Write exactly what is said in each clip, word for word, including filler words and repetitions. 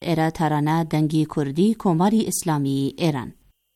ئێرە تارانە دەنگی کوردی کۆماری ئیسلامی ئێران.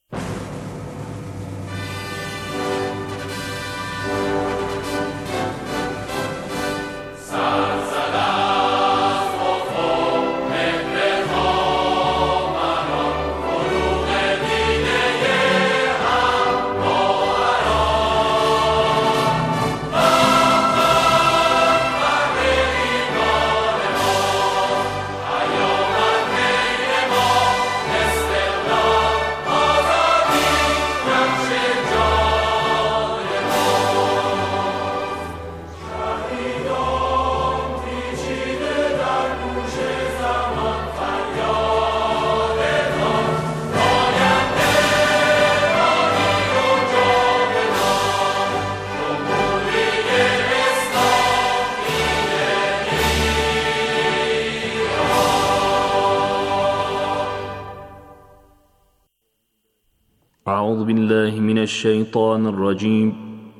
أعوذ بالله من الشيطان الرجيم.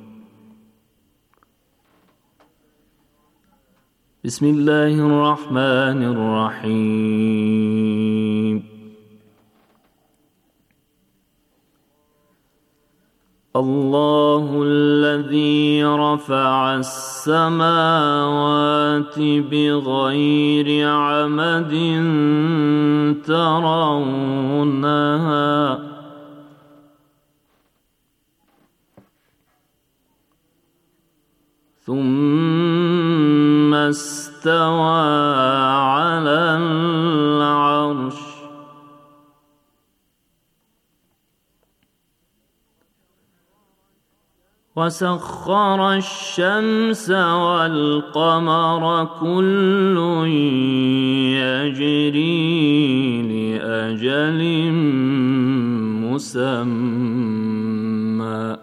بسم الله الرحمن الرحيم. الله الذي رفع السماوات بغير عمد ترونها ثم استوى على العرش وسخر الشمس والقمر كل يجري لأجل مسمى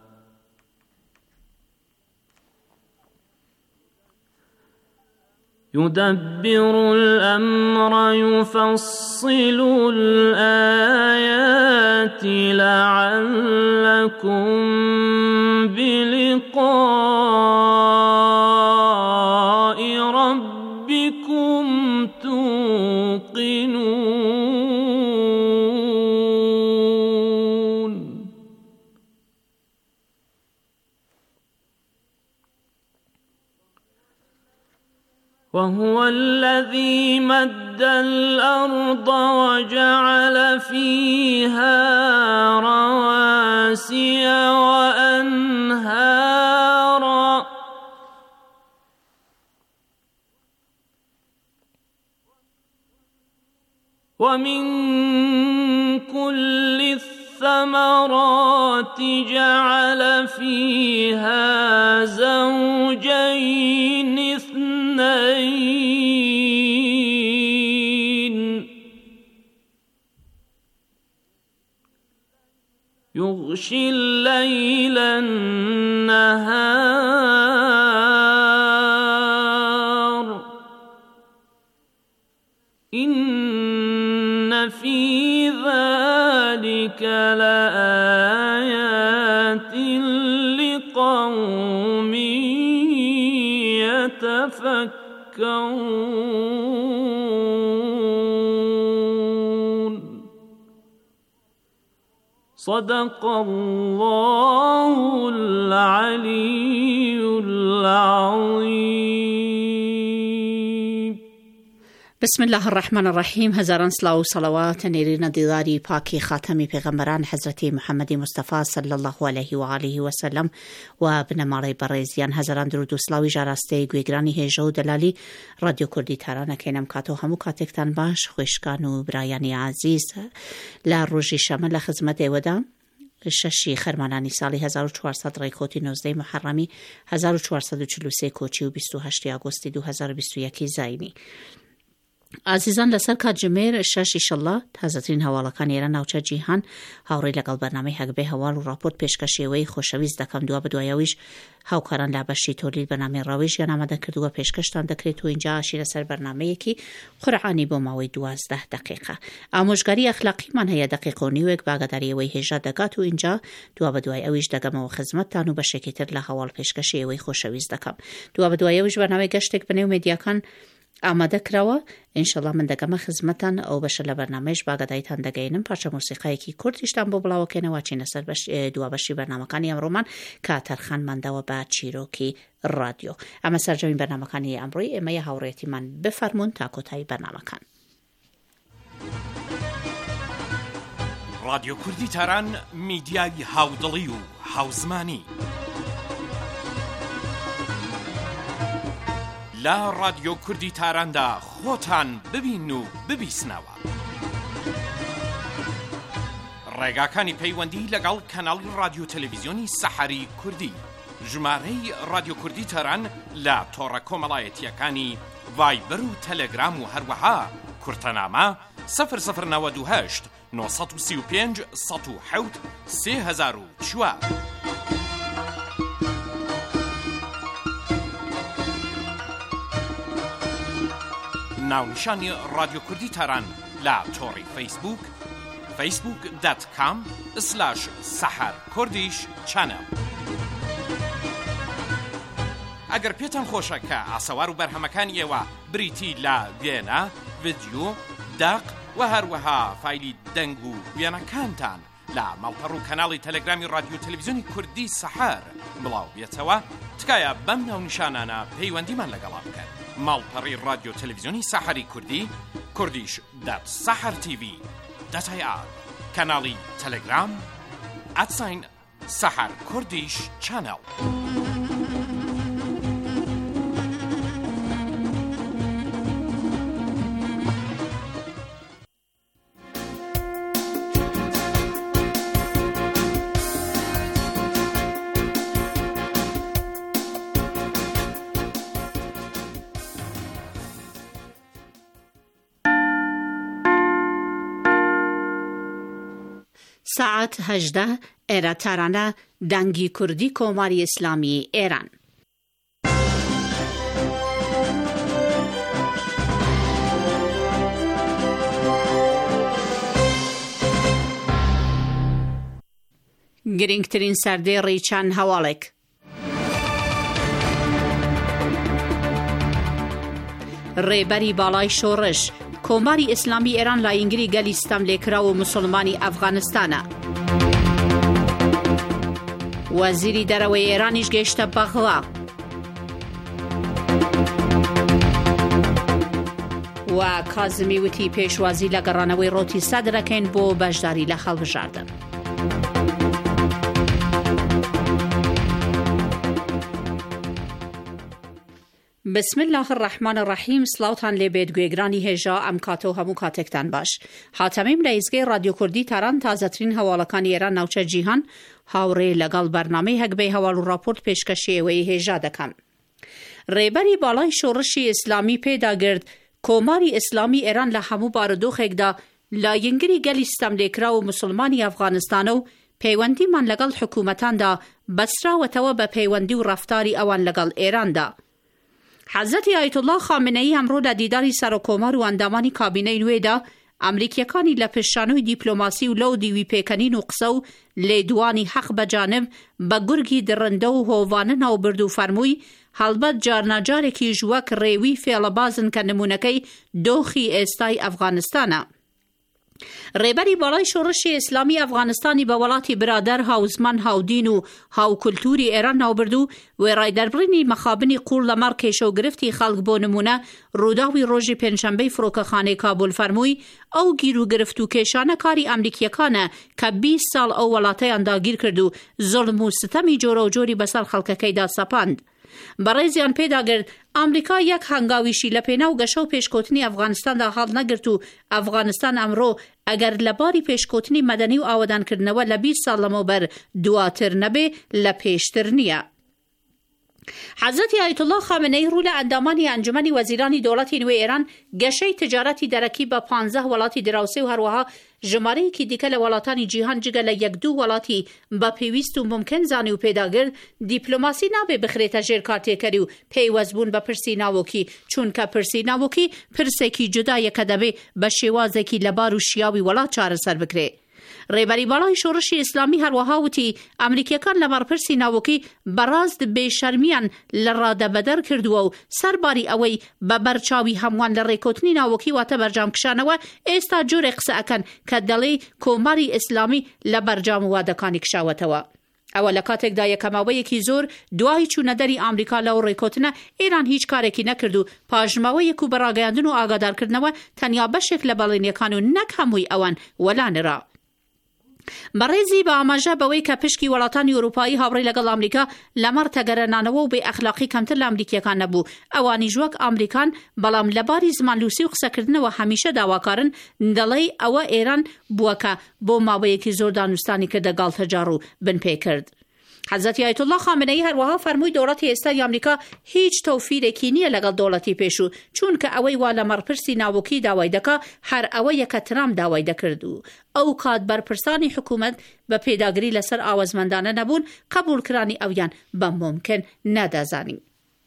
يدبر الأمر يفصل الآيات لعلكم بلقاء ربكم توقنون. وهو الذي مد الأرض وجعل فيها رواسي وأنهارا ومن كل الثمرات جعل فيها زوجين اثنين يغشي الليل النهار إن في ذلك لآيات لقوم يتفكرون. صدق الله العلي العظيم. بسم الله الرحمن الرحیم. هزاران سلاو و صلوات نێرینە دیداری پاکی خاتەمی پێغەمبەران حەزرەتی محەممەدی مستەفا صلی الله عليه و آله و سلم و بنەماڵەی بەڕێزیان. هزاران درود و سلاوی ژاراستەی گوێگرانی هێژە و دەلالی رادیۆ کوردی تارانەکەینەم کاتۆ هەموو کاتێکتان باش خوێشکان و برایانی عزیز. لە ڕۆژی شەمە لە خزمەت ئێوەدا شەشی خەرمانانی ساڵی هزار و چوارسەد ڕێکۆتی نۆزدەی محەڕەمی هزار و چوارسەد و چل و سێ کۆچی و بیست و هەشت ئاگۆستی دوو هەزار و بیست و یەک زاینی. عزیزان لەسەر کاتژمێر شەش ئینشەڵڵا تازەترین هەواڵەکان ئێرە ناوچە جیهان هاوڕێی لەگەڵ بەرنامەی هەگبەی هەواڵ و راپۆرت پێشکەشیەوەی خۆشەویست دەکەم. دووە بەدوایەویش هاوکاران لا بەشی تۆلید بەنامەی ڕاوێژ یان ئامادە کردووە پێشکەشتان دەکرێت و اینجا ئاشی لەسەر بەرنامەیەکی قورعانی بۆ ماوەی دوازدە دقیقە. ئامۆژگاری ئەخلاقیمان هەیە دقیقە و نیوێک باگەداریەوەی هێژە دەگات و اینجا دووە بەدوای ئەویش دەگەمەوە خزمەتتان و بەشێکی تر لە هەواڵ پێشکەشیەوەی خۆشەویست دەکەم. دووە بەدوایەویش بەرنامەی گەشتێک بنێو مێدیاکان ئامادە کراوە ئینشەڵڵا من دەگەمە خزمەتان ئەو بەشە لە بەرنامەیەش باگەدایتان دەگەینم پارچە موسیقایەکی کوردیشتان بۆ بڵاوەکەینەوە چینە سەر بەش دوا بەشی بەرنامەکانی ئەمڕۆمان کە تەرخانمانداوە بە چیرۆکی ڕادیۆ. ئەمە سەرجەمی بەرنامەکانی ئەمڕۆی ئێمەیە هاوڕێتیمان بفەرمونون تا کۆتایی بەرنامەکان. رادیۆ کوردی تاران میدیای هاودڵی و هاوزمانی لە رادیۆ کوردی تاراندا خۆتان ببین و ببیسنەوە. ڕێگاکانی پەیوەندی لەگەڵ کەناڵی رادیۆ تەلەڤیزیۆنی سەحەری کوردی، ژمارەی رادیۆ کوردی تاران لە تۆڕە کۆمەڵایەتیەکانی ڤایبەر و تەلەگرام و هەروەها کورتەنامە سەفر سەفر نەوەد و هەشت نۆ سەد و سی و پێنج سەد و حەوت سێ هەزار و چوار. ناونیشانی رادیۆ کوردی تاران لە تۆڕی فەیسبوک فەیسبوک دات کام سلاش سەحەر کوردیش چەنەڵ. ئەگەر پێتان خۆشە کە ئاسەوار و بەرهەمەکانی ئێوە بریتی لە وێنە، ڤیدیۆ، داق و هەروەها فایلی دەنگ و وێنەکانتان لە ماڵپەڕ و کەناڵی تەلەگرامی رادیۆ تەلەڤیزیۆنی کوردی سەحەر بڵاو بێتەوە، تکایە بەم ناونیشانانە پەیوەندیمان لەگەڵا بکەن. ماڵپەڕی رادیۆ تەلەڤیزیۆنی سەحەری کوردی کوردیش دات سەحەر تیڤی دەتای ئار، کەناڵی تەلەگرام ئەتساین سەحەر کوردیش چەنەڵ. ساعت هەژدە ئێرە تارانە دەنگی کوردی کۆماری ئیسلامی ئێران. گرنگترین سەردێڕی چەند هەواڵێک. ڕێبەری باڵای شۆڕش کۆماری ئیسلامی ئێران لایەنگری گەلی ستەم لێکراو و مسلمانی ئەفغانستانە. وەزیری دەرەوەی ئێرانیش گەیشتە بەغڵا. و کازمی وتی پێشوازی لە گەڕانەوەی ڕۆتی سەدرەکەین بۆ بەشداری لە هەڵبژاردن. بسم الله الرحمن الرحیم. سلاوتان لێبێت گوێگرانی هێژا ئەم کاتە و هەموو کاتێکتان باش. حاتەمیم لە ئیزگەی رادیۆ کوردی تاران تازەترین هەواڵەکانی ئێران ناوچە جیهان هاوڕێ لەگەڵ بەرنامەی هەگبەی هەواڵ و راپۆرت پێشکەشیەوەی هێژا دەکەم. ڕێبەری باڵای شۆڕشی ئیسلامی پێداگرت کۆماری ئیسلامی ئێران لە هەموو بارودۆخێکدا لایەنگری گەلی ستەم لێکراو و مسلمانی ئەفغانستانە و پەیوەندیمان لەگەڵ حکوومەتاندا بەسراوەتەوە بە پەیوەندی و ڕەفتاری ئەوان لەگەڵ ئێراندا. حەزرەتی ئایەتوڵڵا خامنەیی ئەمڕۆ لە دیداری سەرۆکۆمار و ئەندامانی کابینەی نوێدا ئەمریکیەکانی لە پێشانۆی دیپلۆماسی و لەو دیوی پێکەنین و قسە و لێدوانی حەق بەجانب بە گورگی درڕندە و هۆڤانە ناوبرد و فەرمووی هەڵبەت جارناجارێکیش وەک ڕێوی فێڵەبازن کە نمونەکەی دۆخی ئێستای ئەفغانستانە. ڕێبەری باڵای شۆڕشی ئیسلامی ئەفغانستانی بە وڵاتی برادەر هاوزمان هاودین و هاوکولتوری ئێران ناوبرد و وێڕایدەربڕینی مەخابنی قوڵ لەمەڕ کێشە و گرفتی خەڵک بۆ نمونە ڕووداوی ڕۆژی پێنجشەمبەی فڕۆکەخانەی کابول فەرمووی ئەو گیر و گرفت و کێشانە کاری ئەمریکیەکانە کە بیست ساڵ ئەو وڵاتەیان داگیر کرد و زوڵم و ستەمی جۆرە و جۆری بەسەر خەڵکەکەیدا سەپاند. بەڕێزیان پێداگرت ئەمریکا یەک هەنگاویشی لە پێناو گەشە و پێشکەوتنی ئەفغانستاندا هەڵ نەگرت و ئەفغانستان ئەمڕۆ ئەگەر لە باری پێشکەوتنی مەدەنی و ئاوەدانکردنەوە لە بیست ساڵ لەمەوبەر دواتر نەبێ لە پێشتر نییە. حەزرەتی ئایەتوڵڵا خامنەیی ڕوو لە ئەندامانی ئەنجومەنی وەزیرانی دەوڵەتی نوێ ئێران گەشەی تجارەتی دەرەکی بە پانزە وڵاتی دراوسێ و هەروەها ژمارەیەکی دیکە لە وڵاتانی جیهان جگە لە یەک دوو وڵاتی بە پێویست و ممکن زانی و پێداگرت دیپلۆماسی نابێ بخرێتە ژێر کارتێکەری و پەیوەستبوون بە پرسی ناوۆکی، چونکە پرسی ناوۆکی پرسێکی جودایەکە دەبێ بە شێوازێکی لەبار و شیاوی وڵات چارەسەر بکرێ. ڕێبەری باڵای شۆڕشی ئیسلامی هەروەها وتی ئەمریکیەکان لە بەڕپرسی ناوەکی بەڕاست بێشەرمیان لە ڕادەبەدەر کردووە و سەرباری ئەوەی بە بەرچاوی هەمووان لە ڕێکوتنی ناوەکی واتە بەرجامکشانەوە ئێستا جۆرێ قسە ئەکەن کە دەڵێ کۆماری ئیسلامی لە بەرجام وادەکانی کشاوەتەوە. ئەوە لە کاتێکدا یەکەماوەیەکی زۆر دوای چوونەدەری ئامریکا لەو ڕێکوتنە ئێران هیچ کارێکی نەکرد و پاژماوەیەک و بەڕاگەیاندن و ئاگادارکردنەوە تەنیا بەشێک لە بەڵێنیەکان و نەک هەمووی ئەوان وەلانرا. بەڕێزی بە ئاماژە بەوەی کە پشکی وڵاتانی ئەوروپایی هاوڕێی لەگەڵ ئەمریکا لەمەڕ تەگەرەنانەوە و بێ ئەخلاقی کەمتر لە ئەمریکیەکان نەبوو. ئەوانیش وەک ئەمریکان بەڵام لەباری زمانلووسی و قسەکردنەوە هەمیشە داواکارن دەڵێ ئەوە ئێران بووەکە بۆ ماوەیەکی زۆر دانوستانی کردە گاڵتەجار و بنپێ کرد. حەزەتی ئایەتوڵڵا خامنەیی هەروەها فەرمووی دەوڵەتی ئێستای ئەمریکا هیچ تەوفیرێکی نییە لەگەڵ دەوڵەتی پێشوو چونکە ئەوەی وا لە مەڕپرسی ناوەکی داوای دەکا هەر ئەوەیە کە ترامپ داوای دەکرد و ئەو کات بەرپرسانی حکوومەت بە پێداگری لەسەر ئاوەزمەندانە نەبوون قبولکرانی ئەویان بە ممکن نەدەزانین.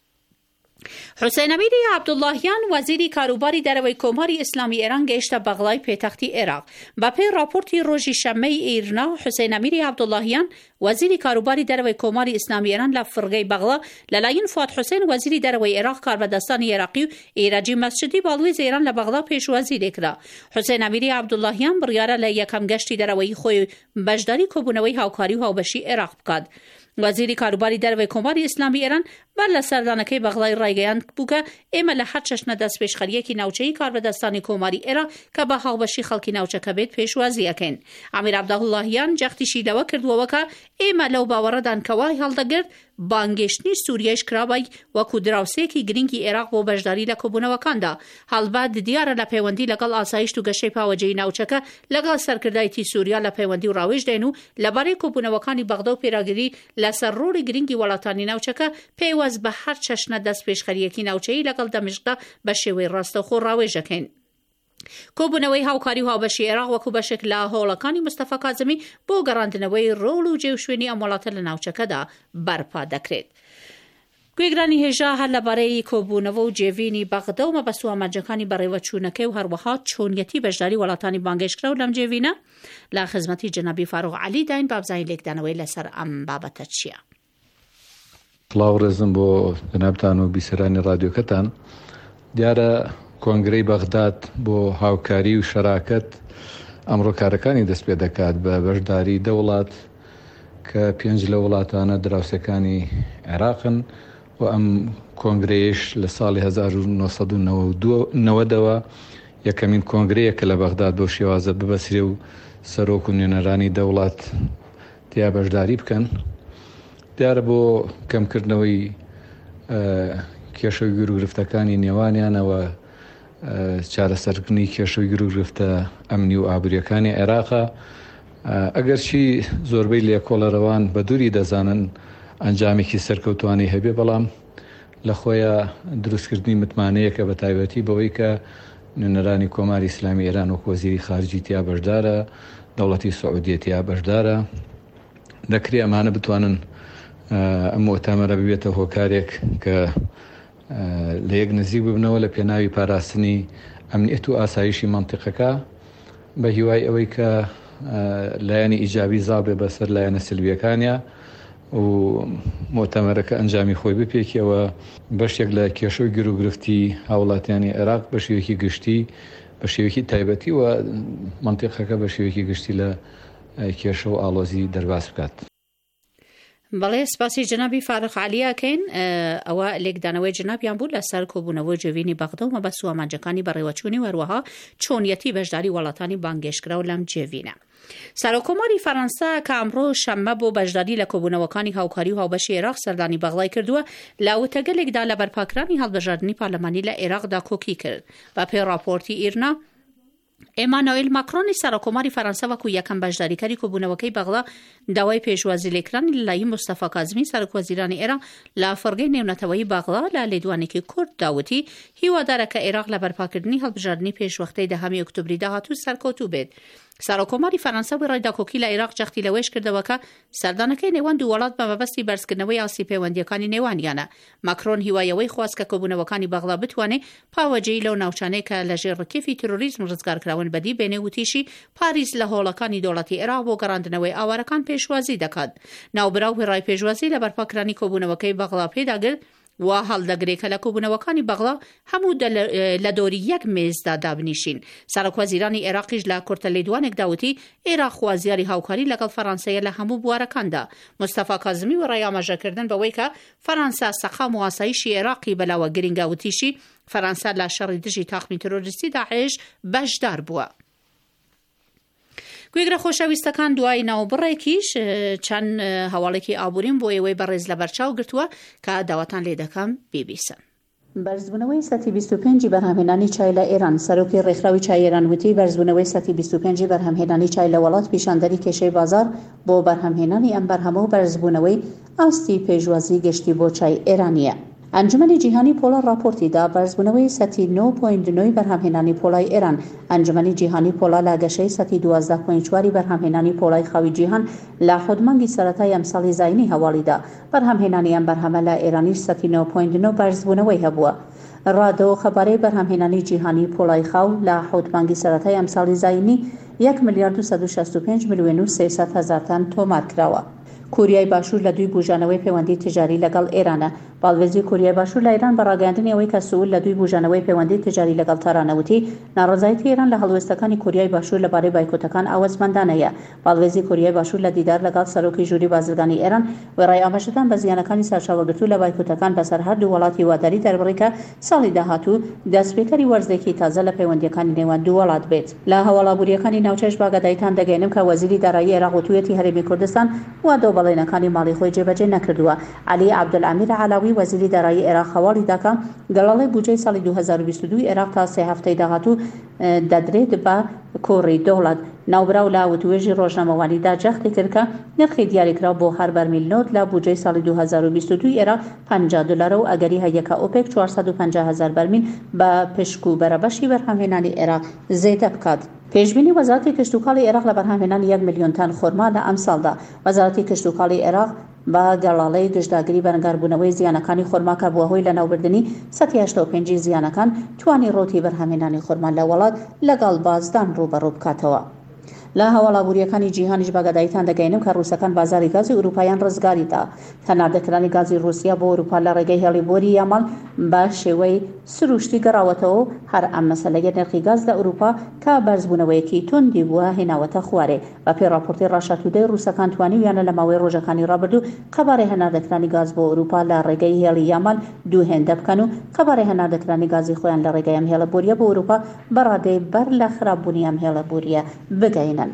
حوسێن ئەمیری عەبدوڵڵاهیان وەزیری کاروباری دەرەوەی کۆماری ئیسلامی ئێران گەیشتە بەغڵای پێتەختی عێراق. بەپێی راپۆرتی ڕۆژی شەممەی ئیرنا حوسێن ئەمیری عەبدوڵڵاهیان وەزیری کاروباری دەرەوەی کۆماری ئیسلامی ئێران لە فرگەی بەغڵا لەلایەن فواد حوسێن وەزیری دەرەوەی عێراق کاربەدەستانی عێراقی و ئێراجی مەسجدی باڵوێز ئێران لە بەغڵا پێشوازی لێکرا. حوسێن ئەمیری عەبدوڵڵاهیان بڕیارە لە یەکەم گەشتی دەرەوەی خۆی بەشداری کۆبوونەوەی هاوکاری و هاوبەشی عێراق بکات. وەزیری کاروباری دەرەوەی کۆماری ئیسلامی ئێران بەر لە سەردانەکەی بەغڵای ڕایگەیاند بووکە ئێمە لە هەر چەشنە دەست پێشخەریەکی ناوچەیی کاربەدەستانی کۆماری ئێران کە بە هاوبەشی خەڵکی ناوچەکە بێت پێشوازی ئەکەین. ئامیر عەبدوڵڵاهیان جەختیشی لەوە کردووەوە ئێمە لەو باوەڕەدان کە وای هەڵدەگرت بانگێشتنی سووریەش کرابای وەکو دراوسێکی گرنگی عێراق بۆ بەشداری لە کۆبوونەوەکاندا. هەڵبەت دیارە لە پەیوەندی لەگەڵ ئاسایشت و گەشەی پاوەجەی ناوچەکە لەگەڵ سەرکردایەتی سووریا لە پەیوەندی و ڕاوێژ دێن و لەبارەی کۆبوونەوەکانی بەغدە و پێراگیری لەسەر ڕۆڵی گرنگی وڵاتانی ناوچەکە پێیوەست بە هەر چەشنە دەست پێشخەریەکی ناوچەیی لەگەڵ دەمشقدا بە شێوەی ڕاستەوخۆ ڕاوێژەکەین. کۆبوونەوەی هاوکاری و هاوبەشی عێراق وەکو بەشێک لە هۆڵەکانی مستەفا کازمی بۆ گەڕاندنەوەی ڕۆڵ و جێوشوێنی ئەم وڵاتە لە ناوچەکەدا بەرپا دەکرێت. گوێگرانی هێژا هەر لەبارەی کۆبوونەوە و جێڤینی بەغدە و مەبەست و ئامانجەکانی بەڕێوەچوونەکەی و هەروەها چۆنیەتی بەشداری وڵاتانی بانگێشکرا و لەم جێڤینە لە خزمەتی جەنابی فاروق عەلی داین بابزانی لێکدانەوەی لەسەر ئەم بابەتە چییە؟ سڵاو ڕێزم بۆ جەنابتان و بیسەرانی ڕادیۆکەتان. دیارە کۆنگرەی بەغداد بۆ هاوکاری و شەراکەت ئەمڕۆ کارەکانی دەست پێ دەکات بە بەشداری دە وڵات کە پێنج لە وڵاتانە دراوسەکانی عێراقن و ئەم کۆنگرەیەش لە ساڵی هەزار و نۆسەد و نەوەدەوە یەکەمین کۆنگرەیە کە لە بەغداد بۆ شێوازە ببەسرێ و سەرۆک و نوێنەرانی دەوڵات تیا بەشداری بکەن. دیارە بۆ کەمکردنەوەی کێشە و گرفتەکانی نێوانیانەوە چارەسەرکردنی کێشە و گرفتە ئەمنی و ئابووریەکانی عێراقە. ئەگەرچی زۆربەی لێکۆڵەرەوان بە دووری دەزانن ئەنجامێکی سەرکەوتوانی هەبێ بەڵام لە خۆیان دروستکردنی متمانەیەکە بە تایبەتی بەوەی کە نوێنەرانی کۆماری ئیسلامی ئێران و وەزیری خارجی تیا بەشدارە، دەوڵەتی سعودیە تیا بەشدارە. دەکرێ ئەمانە بتوانن ئەم مؤتەمەرە ببێتە هۆکارێک کە لە یەک نزیک ببنەوە لە پێناوی پاراستنی ئەمنیەت و ئاسایشی مەنتیقەکە بە هیوای ئەوەی کە لایەنی ئیجابی زابێ بەسەر لایەنە سلبیەکانیە و مؤتەمەرەکە ئەنجامی خۆی بپێکیەوە بەشێک لە کێشە و گرروگرفتی هاوڵاتیانی عێراق بە شێوەیەکی گشتی بە شێوەیەکی تایبەتی و مەنتیقەکە بە شێوەیەکی گشتی لە کێشە و ئاڵۆزی دەرباس بکات. بەڵێ سپاسی جنابی فارق عەلیەکەین. ئەوە لێکدانەوەی جنابیان بوو لەسەر کۆبوونەوە جێڤینی بەغدە و مەبەست و ئامانجەکانی بەڕێوەچوونی و هەروەها چۆنیەتی بەشداری وڵاتانی بانگێشکرا و لەم جێڤینە. سەرۆکۆماری فەرەنسا کە ئەمڕۆ شەممە بۆ بەشداری لە کۆبوونەوەکانی هاوکاری و هاوبەشی عێراق سەردانی بەغڵای کردووە لە وتەگەلێکدا لە بەرپاکرانی هەڵبژاردننی پارلەمانی لە عێراقدا کۆکی کرد. بە پێی راپۆرتی ئیرنا ئێمانوئیل ماکرۆنی سەرۆکۆماری فەرەنسا وەکو یەکەم بەشداریکاری کۆبوونەوەکەی بەغڵا داوای پێشوازی لێکرانی لەلایەن مستەفا کازمی سەرۆکوەزیرانی ئێران لە فەرگەی نێونەتەوەیی بەغڵا لە لێدوانێکی کورد داوتی هیوادارە کە عێراق لە بەرپاکردنی هەڵبژاردننی پێشوەختەی دەهەمی ئۆکتۆبری داهاتوو سەرکەوتوو بێت. سەرۆکۆماری فەرەنسا و ڕێداکۆکی لە عێراق جەختی لەوەش کردەوە کە سەردانەکەی نێوان دوو وڵات بە مەبەستی بەرزکردنەوەی ئاسی پەیوەندیەکانی نێوانیانە. ماکرۆن هیوایەوەی خواست کە کۆبوونەوەکانی بەغڵا بتوانێت پاوەجێی لەو ناوچانەی کە لە ژێر ڕکێفی تروریزم ڕزگارکراون بەدی بێنێ و تیشی پاریس لە هۆڵەکانی دەوڵەتی عێراق بۆ گەڕاندنەوەی ئاوارەکان پێشوازی دەکات. ناوبراو هێڕای پێشوازی لە بەرپاکردنی کۆبوونەوەکەی بەغڵا پێداگرت و هەڵدەگرێت کە لە کۆبوونەوەکانی بەغڵا هەموو لە دۆری یەک مێزدا دابنیشین. سەرۆکوەزیرانی عێراقیش لە کورتە لێدوانێک داوتی عێراق خوازیاری هاوکاری لەگەڵ فەرەنسایە لە هەموو بوارەکاندا. مستەفا کازمی و ڕێی ئاماژەکردن بەوەی کە فەرەنسا سەقام و ئاسایشی عێراقی بەلاوە گرنگە و تیشی فەرەنسا لە شەڕی دژی تاقمی تۆرۆریستی داعش بەشدار بووە. گوێگرە خۆشەویستەکان دوای ناوبڕێکیش چەند هەواڵێکی ئابوورین بۆ ئێوەی بەڕێز لە بەرچاو گرتووە کە داواتان لێ دەکەم بیبیسن. بەرزبوونەوەی سەتی بیست و پێنج بەرهەمهێنانی چای لە ئێران. سەرۆکی ڕێکخراوی چای ئێران وتی بەرزبوونەوەی سەتی بیست و پێنج بەرهەمهێنانی چای لە وڵات پیشاندەری کێشەی بازار بۆ بەرهەمهێنانی ئەم بەرهەمە و بەرزبوونەوەی ئاستی پێشوازی گەشتی بۆ چای ئێرانیە. ئەنجومەنی جیهانی پۆڵە راپۆرتیدا بەرزبوونەوەی سەتی نۆ پۆینت نۆ بەرهەمهێنانی پۆڵای ئێران. ئەنجومەنی جیهانی پۆڵە لا گەشەی سەتی دوازدە پۆینت چوار بەرهەمهێنانی پۆڵای خاوی جیهان لە حودمانگی سەرەتای ئەم ساڵی زاینی هەواڵیدا. بەرهەمهێنانی ئەم بەرهەمە لە ئێرانیش سەتی نۆ پۆینت نۆ بەرزبوونەوەی هەبووە. ڕادەوە خەبارەی بەرهەمهێنانی جیهانی پۆڵای خاو لە حودمانگی سەرەتای ئەم ساڵی زاینی یەک ملیارد و سەد و شەست و پێنج ملیۆن و سێسەد هەزار تان تۆمار کراوە. کوریای باشوور لە دوی بوژانەوەی پەیوەندی تجاری لەگەڵ ئێرانە. باڵێزی کوریای باشوور لە ئێران بە ڕاگەاندنەوەی کە سوول لە دوی بوژانەوەی پەیوەندی تجاری لەگەڵ تارانەوتی ناڕەزایەتی ئێران لە هەڵوێستەکانی کوریای باشوور لەبارەی بایکۆتەکان ئاوەزمەندانەیە. باڵێزی کوریای باشوور لە دیدار لەگەڵ سەرۆکی ژووری بازرگانی ئێران وێڕای ئاماژەدان بە زیانەکانی سەرچاوەگرتوو لە بایکۆتەکان بەسەر هەردوو وڵاتی واداری دەربڕی کە ساڵی داهاتوو دەستپێکەری وەرزێکی تازە لە پەیوەندیەکانی نێوان دوو وڵات بێت. لە هەواڵابووریەکانی ناوچەش باگەدایتان دەگەینم کە وەزیری دارایی عێراق وتوویەتی هەرێمی کوردستان وا دۆبەڵێنەکانی ماڵی خۆی جێبەجێ نەکردووە. عەلی عەبدولعەمیر عەلاوی وەزیری دارایی عێراق هەواڵی داکە گەڵاڵەی بودجەی ساڵی دوو هەزار و بیست و دوو عێراق تا سێ هەفتەی داهاتوو دەدرێت بە کۆڕی دەوڵەت. ناوبراو لە وتوێژی ڕۆژنامەوانیدا جەختی کرد کە نرخی دیاریکرا بۆ هەر بەرمیل نۆت لە بودجەی ساڵی دوو هەزار و بیست و دوو عێراق پەنجا دلارە و ئەگەری هەیەکە ئۆپێک چوارسەد و پەنجا هەزار بەرمیل بە پشک و بەرەبەشی بەرهەمهێنانی عێراق زێدە بکات. پێشبینی وەزارەتی کشتوکاڵی عێراق لە بەرهەمهێنانی یەک ملیۆن تان خۆرما لە ئەم ساڵدا. وەزارەتی کشتوکاڵی عێراق بە گەڵاڵەی گشتداگیری بەرەنگاربوونەوەی زیانەکانی خۆرماکە بووە هۆی لە ناوبردننی سەد و هەشتا و پێنج زیانەکان توانی ڕۆتی بەرهەمهێنانی خۆرما لە وڵات لەگەڵ بازدان ڕوبەڕوو بکاتەوە. لە هەواڵابووریەکانی جیهانیش باگەدایتان دەگەینم کە ڕووسەکان بازاری گازی ئوروپایان ڕزگاریدا. هەناردەکرانی گازی رووسیا بۆ ئوروپا لە ڕێگەی هێڵیبۆری یامال بە شێوەی سروشتی گەڕاوەتەوە و هەر ئەم مەسەلەیە نرخی گاز لە ئوروپا کە بەرزبوونەوەیەکی توندی بووە هێناوەتە خوارێ. بە پێی راپۆرتی ڕاشەتودەی ڕووسەکان توانیویانە لە ماوەی ڕۆژەکانی ڕابردوو قەبارەی هەناردەکرانی گاز بۆ ئوروپا لە ڕێگەی هێڵی یامال دوو هێندە بکەن و قەبارەی هەناردەکرانی گازی خۆیان لە ڕێگەی ئەم هێڵە بوریە بۆ ئوروپا بەڕادەی بەر لە خراپبوونی ئەم هێڵە بوریە بگەینن.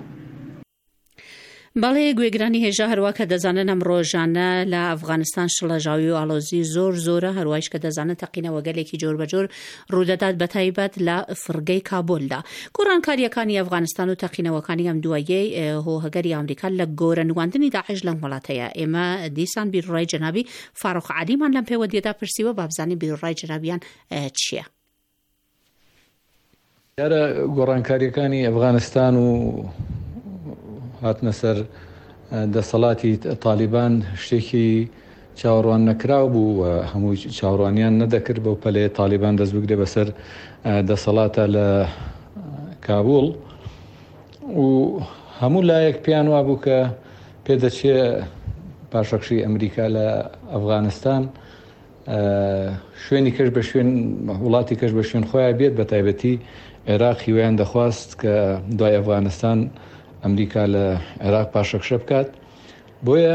بەڵێ گوێگرانی هێژە هەروە کە دەزانن ئەم ڕۆژانە لە ئەفغانستان شڵەژاوی و ئالۆزی زۆر زۆرە هەروایش کە دەزانن تەقینەوە گەلێکی جۆر بەجۆر ڕوودەدات بە تایبەت لە فرگەی کابۆلدا. گۆڕانکاریەکانی ئەفغانستان و تەقینەوەکانی ئەم دوایەی هۆهەگەری ئەمریکا لە گۆرە نواندنی داعش لەم وڵاتەیە. ئێمە دیسان بیرڕای جەنابی فاروق عەلیمان لەم پەیوەندیەدا پرسیوە با بزانین بیرڕای جەنابیان چییە. یارە گۆڕانکاریەکانی ئەفغانستان و هاتنە سەر دەسەڵاتی تالیبان شتێکی چاوەڕوان نەکراو بوو و هەموو چاوەڕوانیان نەدەکرد بەو پەلەیە تالیبان دەست بگرێ بەسەر دەسەڵاتە لە کابوڵ و هەموو لایەک پیان وا بوو کە پێدەچێ پاشەخشی ئەمریکا لە ئەفغانستان شوێنی کەش بە شوێن وڵاتی کەش بە شوێن خۆیان بێت بە تایبەتی عێراق هیوایان دەخواست کە دوای ئەفغانستان ئەمریکا لە عێراق پاشەخشە بکات. بۆیە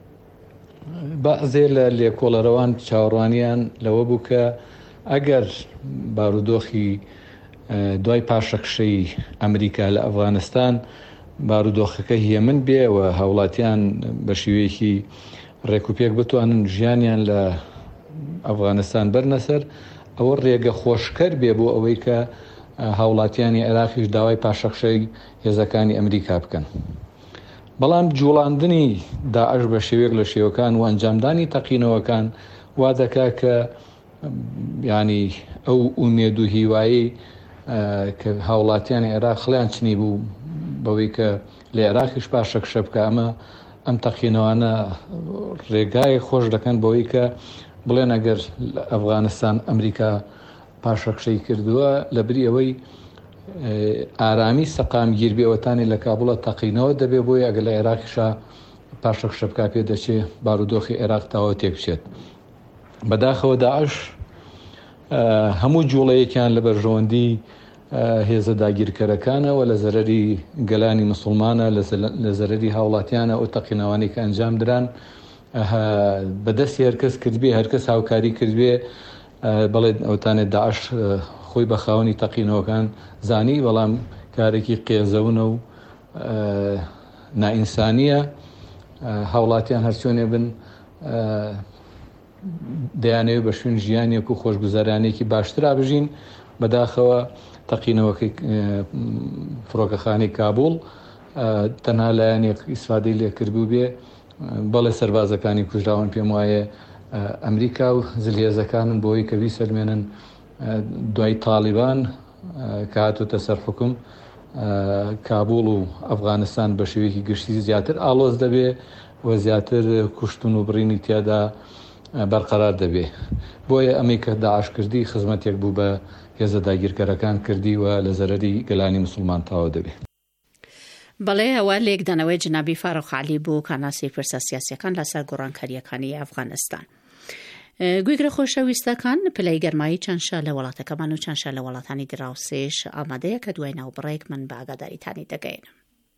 بەعزێ لە لێکۆڵەرەوان چاوەڕوانیان لەوە بوو کە ئەگەر بارودۆخی دوای پاشەخشەی ئەمریکا لە ئەفغانستان بارودۆخەکە هێمن بێ و هاوڵاتیان بە شێوەیەکی ڕێکوپێک بتوانن ژیانیان لە ئەفغانستان بەرنەسەر ئەوە ڕێگە خۆشکەر بێ بۆ ئەوەی کە هاوڵاتیانی عێراقیش داوای پاشەخشەی هێزەکانی ئەمریکا بکەن. بەڵام جوڵاندنی داعش بە شێوەیەک لە شێوەکان و ئەنجامدانی تەقینەوەکان وا دەکا کە ینی ئەو ئومێد و هیوایی کە هاوڵاتیانی عێراق خڵیان چنی بوو بەوەی کە لە عێراقیش پاشەکشە بکە. ئەمە ئەم تەقینەوانە ڕێگای خۆش دەکەن بەوەی کە بڵێن ئەگەر ئەفغانستان ئەمریکا پاشەکشەی کردووە لەبری ئەوەی ئارامی سەقام گیربێوەتانی لە کابڵە تەقینەوە دەبێ بۆی ئەگەر لە عێراقیشا پاشەکشە بکا پێ دەچێ بارودۆخی عێراق تاوە تێکچێت. بەداخەوە داعش هەموو جوڵەیەکیان لە بەرژەوەندی هێزە داگیرکەرەکانەوە لە زەرەری گەلانی مسلمانە لە زەرەری هاوڵاتیانە ئەو تەقینەوانی کە ئەنجام دران بەدەستی هەرکەس کردبێ هەرکەس هاوکاری کردبێ بەڵێ ئەوتانێت داعش خۆی بە خاوەنی تەقینەوەکان زانی، بەڵام کارێکی قێزەونە و نائینسانیە. هاوڵاتیان هەرچۆنێ بن دەیانەوێت بە شوێن ژیانێک و خۆشگوزارانێکی باشترا بژین. بەداخەوە تەقینەوەکەی فڕۆکەخانەی کابوڵ تەنها لایەنێک ئیسفادەی لێ کردبوو بێ بەڵێ سەربازەکانی کوژراون پێم وایە ئەمریکا و زلهێزەکانن بۆی کە بیسەلمێنن دوای تاڵیبان کە هاتوتە سەر حکوم کابوڵ و ئەفغانستان بە شێوەیەکی گشتی زیاتر ئاڵۆز دەبێ و زیاتر کوشتن و بڕینی تیادا بەرقەرار دەبێ. بۆیە ئەمەی کە داعش کردی خزمەتێک بوو بە هێزە داگیرکەرەکان کردی و لە زەرەری گەلانی مسلمان تاوە دەبێ. بەڵێ ئەوە لێکدانەوەی جنابی فاروق عالی بوو کاناسی پرسە سیاسیەکان لەسەر گۆڕانکاریەکانی ئەفغانستان. گوێگرە خۆشەویستەکان پلەی گەرمایی چەندشە لە وڵاتەکەمان و چەندشە لە وڵاتانی دراوسێش ئامادەیە کە دوای ناوبڕێک من بە ئاگاداریتانی دەگەێنم.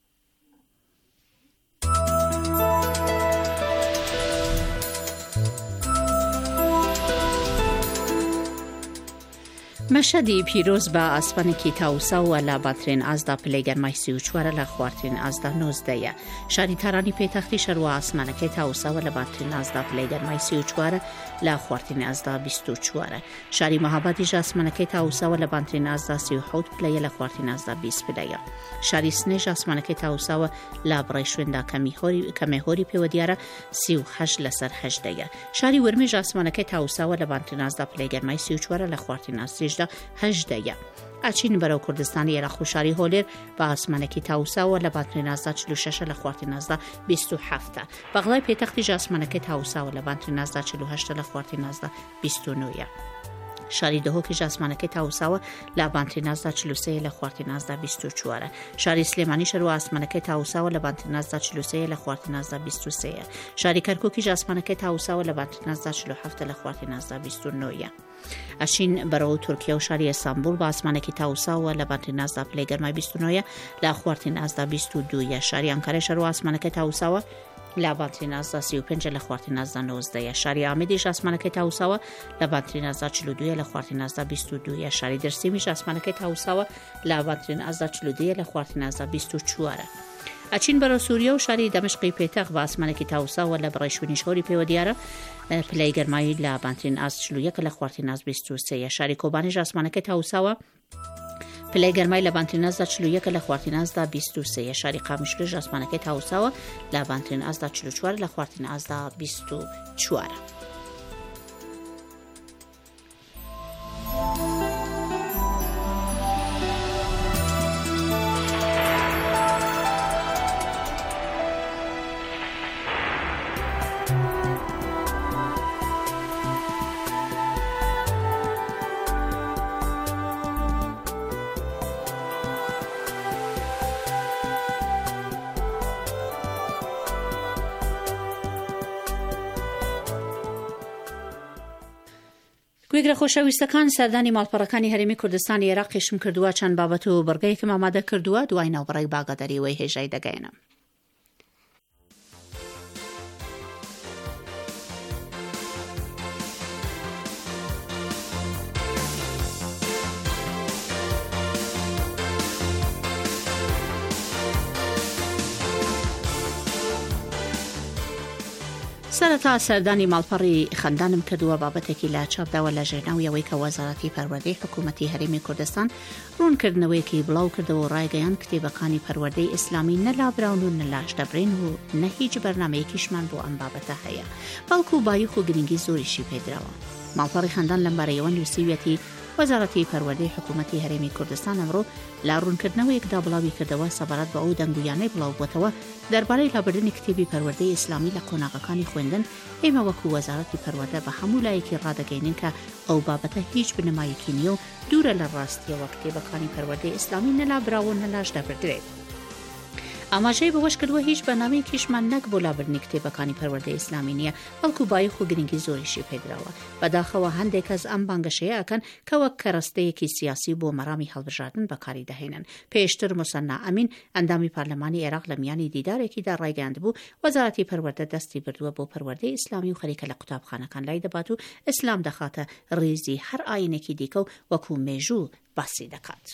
مەشەدی پیرۆز بە ئاسپانێکی تاوساوە لە باترێن ئازدا پلەی گەرمای سی و چوارە لە خواردترین ئازدا نۆزدەیە. شاری تارانی پێتەختی شەروە ئاسمانەکەی تاوساوە لە باترین ئازدا پلەی گەرمای سی و چوارە لە خواردترین ئازدا بیست و چوارە. شاری مەهابادیش ئاسمانەکەی تاوساوە لە باترین ئازدا سی و حەوت پلەیە لە خواردترین ئازدا بیست پلەیە. شاری سنێژ ئاسمانەکەی تاوساوە لە بڕێ شوێندا کەمێهۆری پێوە دیارە سی و هەشت لەسەر هەژدەیە. شاری ورمێژ ئاسمانەکەی تاوساوە لە باترین ئازدا پلەی گەرمای سی و چوارە لە خواردترین ئازدا هەژدەیە. ئاچین بەرەو کوردستانی عێراق و شاری هۆلێر بە ئاسمانەکی تاوساوە لە باترین ئازدا چل و شەشە لە خواردترین ئازدا بیست و هەفتە. بەغڵای پێتەختیش ئاسمانەکەی تاوساوە لە باترین ئازدا چل و هەشتە لە خواردترین ئازدا بیست و نۆیە. شاری دهۆکیش ئاسمانەکەی تاوساوە لە باترین ئازدا چل و سێ لە خواردترین ئازدا بیست و چوارە. شاری سلێمانی شەروە ئاسمانەکەی تاوساوە لە باترین ئازدا چل و سێ لە خواردترین ئازدا بیست و سێ. شاری کەرکووکیش ئاسمانەکەی تاوساوە لە باترین ئازدا چل و هەفتە لە خواردترین ئازدا بیست و نۆیە. ئەچین بەرەوە تورکیا و شاری ئەستانبول بە ئاسمانێکی تاوساوە لە باترین ئازدا پلەی گەرمای بیست و نۆیە لە خواردترین ئازدا بیست و دوویە. شاری ئەنکارە شەروە ئاسمانەکەی تاوساوە لە باترین ئازدا سی و پێنج لە خواردترین ئازدا نۆزدەیە. شاری ئامێدیش ئاسمانەکەی تاوساوە لە باترین ئازدا چل و دوویە لە خواردترین ئازدا بیست و دوویە. شاری دەرسیمیش ئاسمانەکەی تاوساوە لە باترین ئازدا چل و دوویە لە خواردترین ئازدا بیست و چوارە. ئەچین بەرەو سووریا و شاری دەمشقی پێتەخت بە ئاسمانێکی تاوساوە لە بڕێ شوێنی شۆری پێوە دیارە پلەی گەرمایی لە باترین ئاز چل و یەک لە خواردترین ئاز بیست و سێ. شاری کۆبانیش ئاسمانەکەی تاوساوە پلەی گەرمای لە باترین ئازدا چل و یەک لە خواردترین ئازدا بیست و سێ. شاری قامیشلۆژ ئاسمانەکەی تاوساوە لە باترین ئازدا چل و چوار لە خواردترین ئازدا بیست و چوارە. گوێگرە خۆشەویستەکان سەردانی ماڵپەڕەکانی هەرێمی کوردستانی عێراقیشم کردووە چەند بابەت و بەرگەیەکم ئامادە کردووە دوای ناوبڕێک باگاداری وەی هێژای دەگەێنم. سەرەتا سەردانی ماڵپەڕی خەندانم کردووە بابەتێکی لە چاپداوە لە ژێرناویەوەی کە وەزارەتی پەروەردەی حکوومەتی هەرێمی کوردستان ڕوونکردنەوەیەکی بڵاو کردەوە ڕایگەیان کتێبەکانی پەروەردەی ئیسلامی نەلابراون و نەلاش دەبرێن و نە هیچ بەرنامەیەکیشمان بۆ ئەم بابەتە هەیە، بەڵکو بایوخ و گرنگی زۆریشی پێدراوە. ماڵپەڕی خەندان لەم بارەیەوە نووسیوێتی وەزارەتی پەروەردەی حکوومەتی هەرێمی کوردستان ئەمڕۆ لە ڕوونکردنەوەیەکدا بڵاوی کردەوە سەبارەت بە ئەو دەنگویانەی بڵاو بووەتەوە دەربارەی لابردنی کتێبی پەروەردەی ئیسلامی لە قۆناغەکانی خوێندن. ئێمە وەکو وەزارەتی پەروەردە بە هەموو لایەکی ڕادەگەینین کە ئەو بابەتە هیچ بنەمایەکی نییە و دوورە لە ڕاستیەوە کتێبەکانی پەروەردەی ئیسلامی نەلابراوە و نەلاش دەبردرێت. ئاماژەی بەوەش کردووە هیچ بەنامەیەکیشمان نەک بۆ لابردنی کتێبەکانی پەروەردەی ئیسلامی نییە، بەڵکو بایەخ و گرنگی زۆریشی پێدراوە. بەداخەوە هەندێک کەس ئەم بانگەشەیە ئەکەن کە وەک کەڕەستەیەکی سیاسی بۆ مەرامی هەڵبژاردن بەکاری دەهێنن. پێشتر موسەنا ئەمین ئەندامی پارلەمانی عێراق لە میانی دیدارێکیدا ڕایگەیاند بوو وەزارەتی پەروەردە دەستی بردووە بۆ پەروەردەی ئیسلامی و خەریکە لە قوتابخانەکان لای دەبات و ئیسلام دەخاتە ڕێزی هەر ئاینێکی دیکە و وەکو مێژوو باسی دەکات.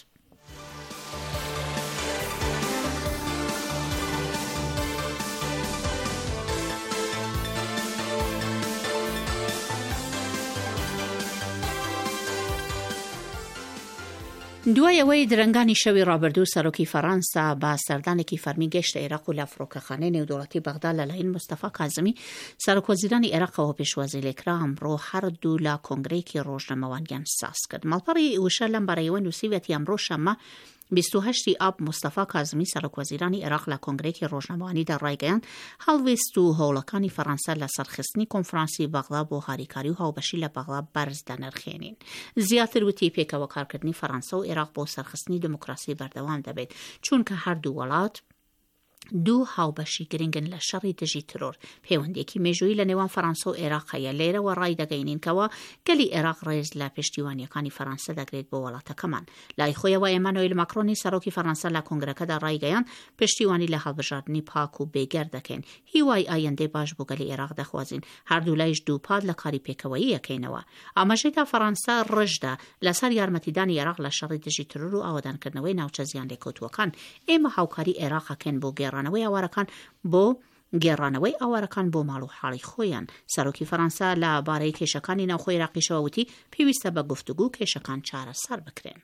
دوای ئەوەی درەنگانی شەوی ڕابردوو سەرۆکی فەڕەنسا بە سەردانێکی فەرمی گەیشتە عێراق و لە فڕۆکەخانەی نێودەوڵەتی بەغدا لەلایەن مستەفا کازمی سەرۆکوەزیرانی عێراقەوە پێشوازی لێکرا ئەمڕۆ هەردوو لە کۆنگرەیەکی ڕۆژنەمەوانیان ساز کرد. ماڵپەڕی وشە لەم بەڕێوە نووسیوێتی ئەمڕۆ شەممە بیست و هەشتی ئاب مستەفا کازمی سەرۆکوەزیرانی عێراق لە کۆنگرەیەکی ڕۆژنەمەوانیدا ڕایگەیاند هەڵوێست و هەوڵەکانی فەڕەنسا لە سەرخستنی کۆنفرانسی بەغدا بۆ هاریکاری و هاوبەشی لە بەغدا بەرز دەنرخێنین. زیاتر وتی پێکەوە کارکردنی فەڕەنسا و عێراق بۆ سەرخستنی دموکراسی بەردەوام دەبێت، چونکە هەردوو وڵات دوو هاوبەشی گرنگن لە شەڕی دژی ترۆر. پەیوەندێکی مێژووی لە نێوان فەڕەنسا و عێراقەیە. لێرەوە ڕای دەگەینینکەوە گەلی عێراق ڕێز لە پشتیوانیەکانی فەڕەنسا دەگرێت بۆ وڵاتەکەمان. لای خۆیەوە ئێمانوئیل ماکرۆنی سەرۆکی فەڕەنسا لە کۆنگرەکەدا ڕایگەیاند پشتیوانی لە هەڵبژاردننی پاک و بێگەر دەکەین. هیوای ئایندەی باش بۆ گەلی عێراق دەخوازین. هەردوو لایش دووپات لە کاری پێکەوەیی یەکەینەوە. ئاماژەیدا فەڕەنسا ڕژدا لەسەر یارمەتیدانی عێراق لە شەڕی دژی ترۆر و ئاوادانکردنەوەی ناوچە زیان لێکۆتووەکان. ئێمە هاوکاری عێراقەکەن بۆ گێڕانەوەی ئاوارەکان بۆ گێڕانەوەی ئاوارەکان بۆ ماڵ و حاڵی خۆیان. سەرۆکی فەڕەنسا لە بارەی کێشەکانی ناوخۆی عێراقیشەوە وتی پێویستە بە گفتوگو کێشەکان چارەسەر بکرێن.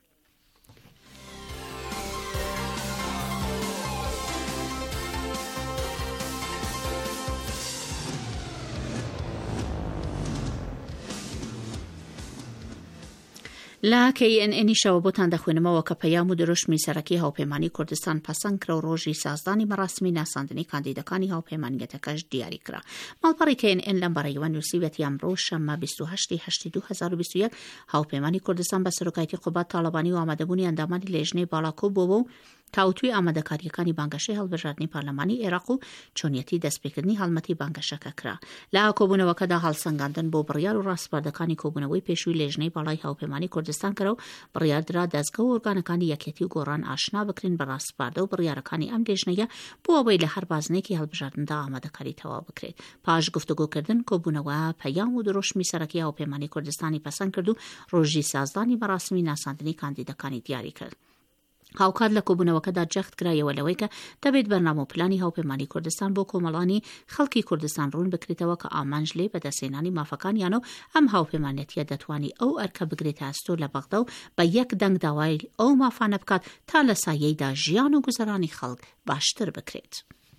لا کی ان انی شەوە بۆتان دەخوێنمەوە کە پەیام و درۆژمی سەرەکی هاوپەیمانی کوردستان پەسەند کرا و ڕۆژی سازدانی مەراسمی ناساندنی کاندیدەکانی هاوپەیمانیەتەکەش دیاری کرا. ماڵپەڕی کی ان ان لەم بەڕێوە نووسیوێتی ئەمڕۆ شەممە بیست و هەشتی هەشتی دوو هەزار و بیست و یەک هاوپەیمانی کوردستان بە سەرۆکایەتی قوبات تاڵەبانی و ئامادەبوونی ئەندامانی لێژنەی باڵاکۆ بۆ بۆ تاوتوی ئامادەکاریەکانی بانگەشەی هەڵبژاردننی پارلەمانی عێراق و چۆنیەتی دەستپێکردنی هەڵمەتی بانگەشەکە کرا. لە کۆبوونەوەکەدا هەڵسەنگاندن بۆ بڕیار و ڕاستپاردەکانی کۆبوونەوەی پێشووی لێژنەی باڵای هاوپەیمانی کوردستان کرا و بڕیاردرا دەستگە و ئۆرگانەکانی یەکێتی و گۆڕان ئاشنا بکرین بە ڕاستپاردە و بڕیارەکانی ئەم لێژنەیە بۆ ئەوەی لە هەر بازنێکی هەڵبژاردندا ئامادەکاری تەواو بکرێت. پاش گفتوگۆکردن کۆبوونەوە پەیام و درۆژمی سەرەکی هاوپەیمانی کوردستانی پەسەند کرد و ڕۆژی سازدانی مەراسمی ناساندنی کاندیدەکانی دیاری کرد. هاوکات لە کۆبوونەوەکەدا جەخت کرایەوە لەوەی کە دەبێت بەرنامە و پلانی هاوپەیمانی کوردستان بۆ کۆمەڵانی خەڵکی کوردستان ڕوون بکرێتەوە کە ئامانج لێ بەدەستهێنانی مافەکانیان و ئەم هاوپەیمانەتیە دەتوانی ئەو ئەرکە بگرێتە ئەستۆ لە بەغدا و بە یەک دەنگ داوای ئەو مافانە بکات تا لە سایەیدا ژیان و گوزەرانی خەڵک باشتر بکرێت.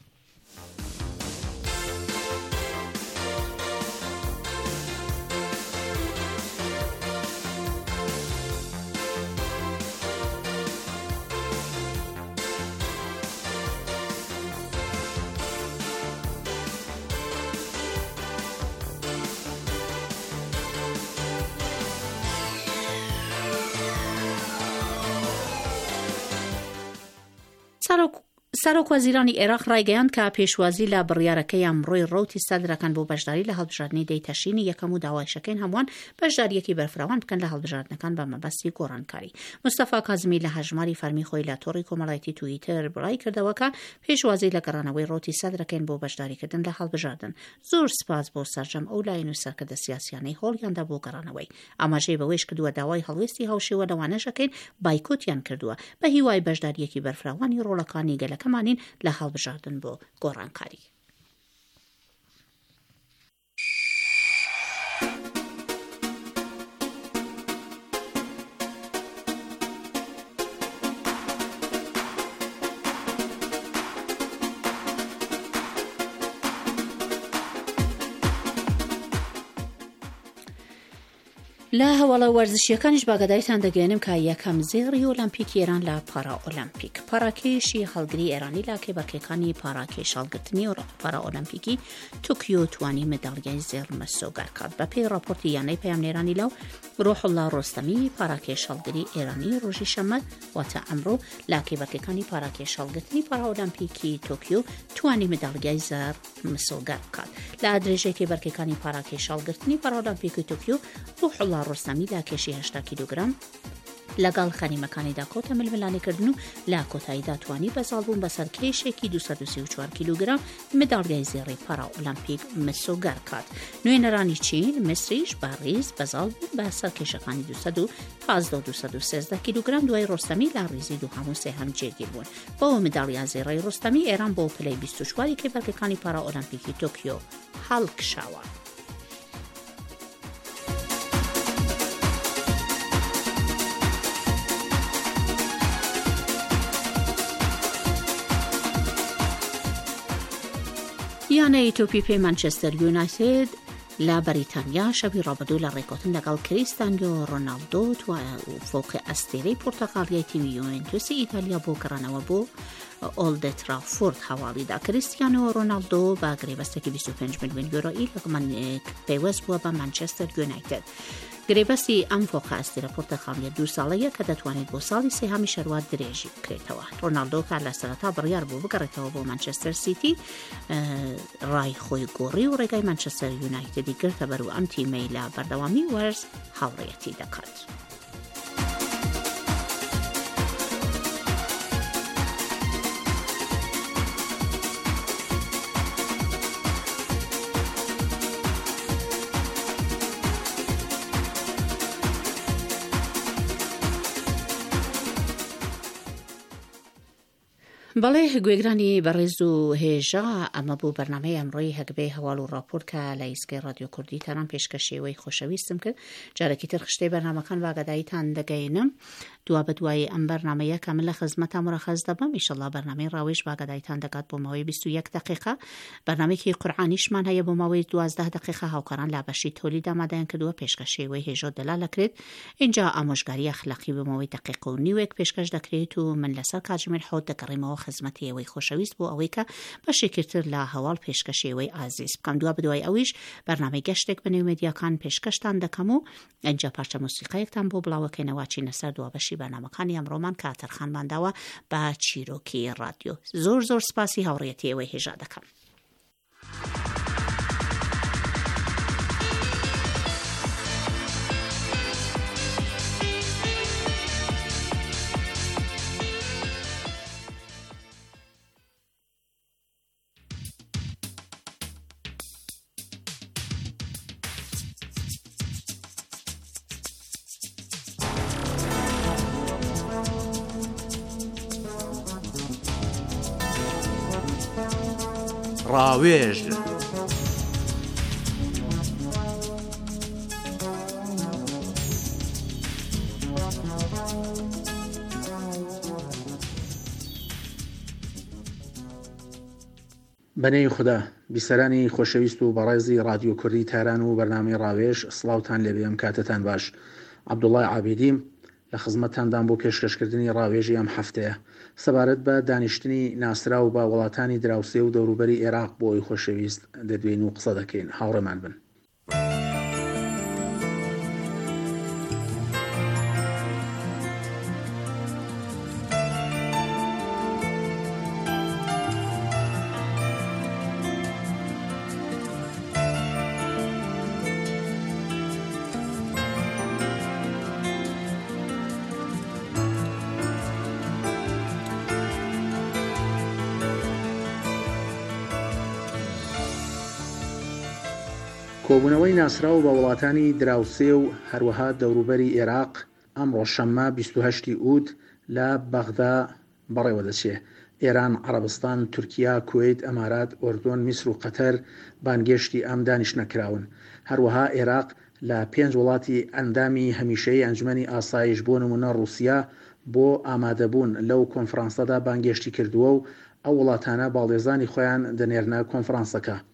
سەرۆکوەزیرانی عێراق ڕایگەیاند کە پێشوازی لە بڕیارەکەی ئەمڕۆی ڕۆتی سەدرەکەن بۆ بەشداری لە هەڵبژاردننی دەی تەشینی یەکەم و داوایشەکەین هەمووان بەشداریەکی بەرفراوان بکەن لە هەڵبژاردنەکان بە مەبەستی گۆڕانکاری. مستەفا کازمی لە هەژماری فەرمی خۆی لە تۆڕی کۆمەڵایەتی تویتر بڕای کردەوە کە پێشوازی لە گەڕانەوەی ڕۆتی سەدرەکەین بۆ بەشداریکردن لە هەڵبژاردن. زۆر سپاس بۆ سەرجەم ئەو لایەن و سەرکردە سیاسیانەی هۆڵیاندا بۆ گەڕانەوەی. ئاماژەی بەوەیش کردووە داوای هەڵوێستی هاوشێوە لەوانەشەکەین بایکۆتیان کردووە بە هیوای بەشداریەکی بەرفراوانی ڕۆڵەکانی گەلەکەمانین لە هەڵبژاردن بۆ گۆڕانکاری. لا هەواڵە وەرزشیەکانیش باگەدایتان دەگەێنم کە یەکەم زێڕی ئۆلەمپیک ئێران لە پارا ئۆلەمپیک پاراکێشی هەڵگری ئێرانی لا کێبەرکەکانی پاراکێش هەڵگرتنی و پارا ئۆلەمپیکی توکیۆ توانی مداڵیای زێڕ مەسۆگار کات بە پێی راپۆرتی یانەی پەیامنێرانی لاو ڕۆحڵڵا ڕۆستەمی پاراکێش هەڵگری ئێرانی ڕۆژی شەمە واتە ئەمڕۆ لا کێبەرکەکانی پاراکێش هەڵگرتنی پارا ئۆلەمپیکی توکیۆ توانی مداڵیای زێڕ مەسۆگار کات لە درێژەی کێبەرکەکانی پاراکێش هەڵگرتنی پارا ئۆلەمپیکی توکیۆ ڕۆحڵڵا ڕۆستەمی لا کێشی هەشتا کیلوگرام لەگەڵ خەنیمەکانیدا کۆتە ململانیکردن و لا کۆتاییدا توانی بەزاڵبوون بەسەر کێشێکی دووسەد و سی و چوار کیلوگرام مداڵیای زێڕی پارا ئۆلەمپیک مەسۆگار کات نوێنەرانی چین مصریش بەڕیز بەزاڵبوون بەسەر کێشەکانی دووسەد و پانزدە و دووسەد و سێزدە کیلوگرام دوای ڕۆستەمی لا ڕیزی دوو هەموو سێ هەم جێگیر بوون بەوە مداڵیا زێڕەی ڕۆستەمی ئێران بۆ پلەی بیست و چواری کێبەرکەکانی پارا ئۆلەمپیکی تۆکیۆ هەڵکشاوە. یانەی تۆپی پێی مانچستەر یونایتد لە بەریتانیا شەوی ڕابردوو لە ڕێکوتن لەگەڵ کریستیانۆ ڕۆناڵدۆ فۆقی ئەستێرەی پۆرتەقاڵیای تیمی یوڤنتوسی ئیتالیا بۆ کڕانەوە بۆ ئۆلد ترافۆرد هەواڵیدا. کریستیانۆ ڕۆناڵدۆ بە گرێبەستێکی بیست و پێنج ملیۆن یۆرۆیی لەگەڵ پێوەست بووە بە مانچستەر یونایتد. گرێبەستی ئەم فۆقە ئەستێرە پۆرتەقاڵیە دوو ساڵەیە کە دەتوانێت بۆ ساڵی سێهەمی شەروات درێژی بکرێتەوە. ڕۆناڵدۆ کار لە سەرەتا بڕیار بوو بگەڕێتەوە بۆ مانچستەر سیتی ڕای خۆی گۆڕی و ڕێگای مانچستەر یونایتدی گرتە بەرەو ئەم تیمەی لە بەردەوامی وەرز هاوڕێیەتی دەکات. بەڵێ گوێگرانی بەڕێز و هێژە ئەمە بوو بەرنامەی ئەمڕۆی هەگبێ هەواڵ و راپۆرت کە لە ئیسکەی رادیۆ کوردی تەران پێشکەشێوەی خۆشەویستم کرد جارێکی تر خشتەی بەرنامەکان باگەداییتان دەگەێنم دوا بە دوای ئەم بەرنامەیە کامل لە خزمەتە مڕەخەز دەبم ئیشەڵڵا بەرنامەی ڕاوێژ باگەداییتان دەکات بۆ ماوەی بیست و یەک دقیقە بەرنامێکی قورعانیشمان هەیە بۆ ماوەی دوازدە دقیقە هاوکاران لا بەشی تۆلید ئامادەیان کردووە پێشکەشێوەی هێژۆ دەلا لەکرێت اینجا ئامۆژگاری ئەخلاقی بۆ ماوەی دقیقە و نیوێک پێشکەش دەکرێت و من لەسەر کاتژمێر حەوت دەگەڕێمەوە خزمەتی ئێوەی خۆشەویست بۆ ئەوەی کە بەشێکتر لە هەواڵ پێشکەشێوەی ئازیز بکەم دوا بدوای ئەویش بەرنامەی گەشتێک بە نێومێدیاکان پێشکەشتان دەکەم و ئەنجا پارچە موسیقایەکتان بۆ بڵاوەکەینەوە چینە سەر دوا بەشی بەرنامەکانی ئەمڕۆمان کە تەرخانمانداوە بە چیرۆکی رادیۆ. زۆر زۆر سپاسی هاوڕێتی ئێوەی هێژا دەکەم. ڕاوێژ بەنێی خوددا بیسەرانی خۆشەویست و بەڕێزی رادیۆ کوردی تاران و بەرنامەی ڕاوێژ سڵاوتان لێبێم کاتتان باش. عەبدوڵڵای عابیدیم لە خزمەتتاندان بۆ پێشکەشکردنی ڕاوێژی ئەم هەفتەیە سەبارەت بە دانیشتنی ناسرا و با وڵاتانی دراوسێ و دەوروبەری عێراق بۆ ئەوی خۆشەویست دەدوێن و قسە دەکەین. هاوڕێمان بن. کۆبوونەوەی ناسراو بە وڵاتانی دراوسێ و هەروەها دەوروبەری عێراق ئەمڕۆ شەممە بیست و هەشتی ئوت لە بەغدا بەڕێوە دەچێ. ئێران، عەرەبستان، تورکیا، کوێیت، ئەمارات، ئۆردۆن، میسر و قەتەر بانگێشتی ئەم دانیشتنەکراون. هەروەها عێراق لە پێنج وڵاتی ئەندامی هەمیشەیی ئەنجومەنی ئاسایش بۆ نمونە رووسیا بۆ ئامادەبوون لەو کۆنفرانسەدا بانگێشتی کردووە و ئەو وڵاتانە باڵێزانی خۆیان دەنێرنە کۆنفرانسەکە.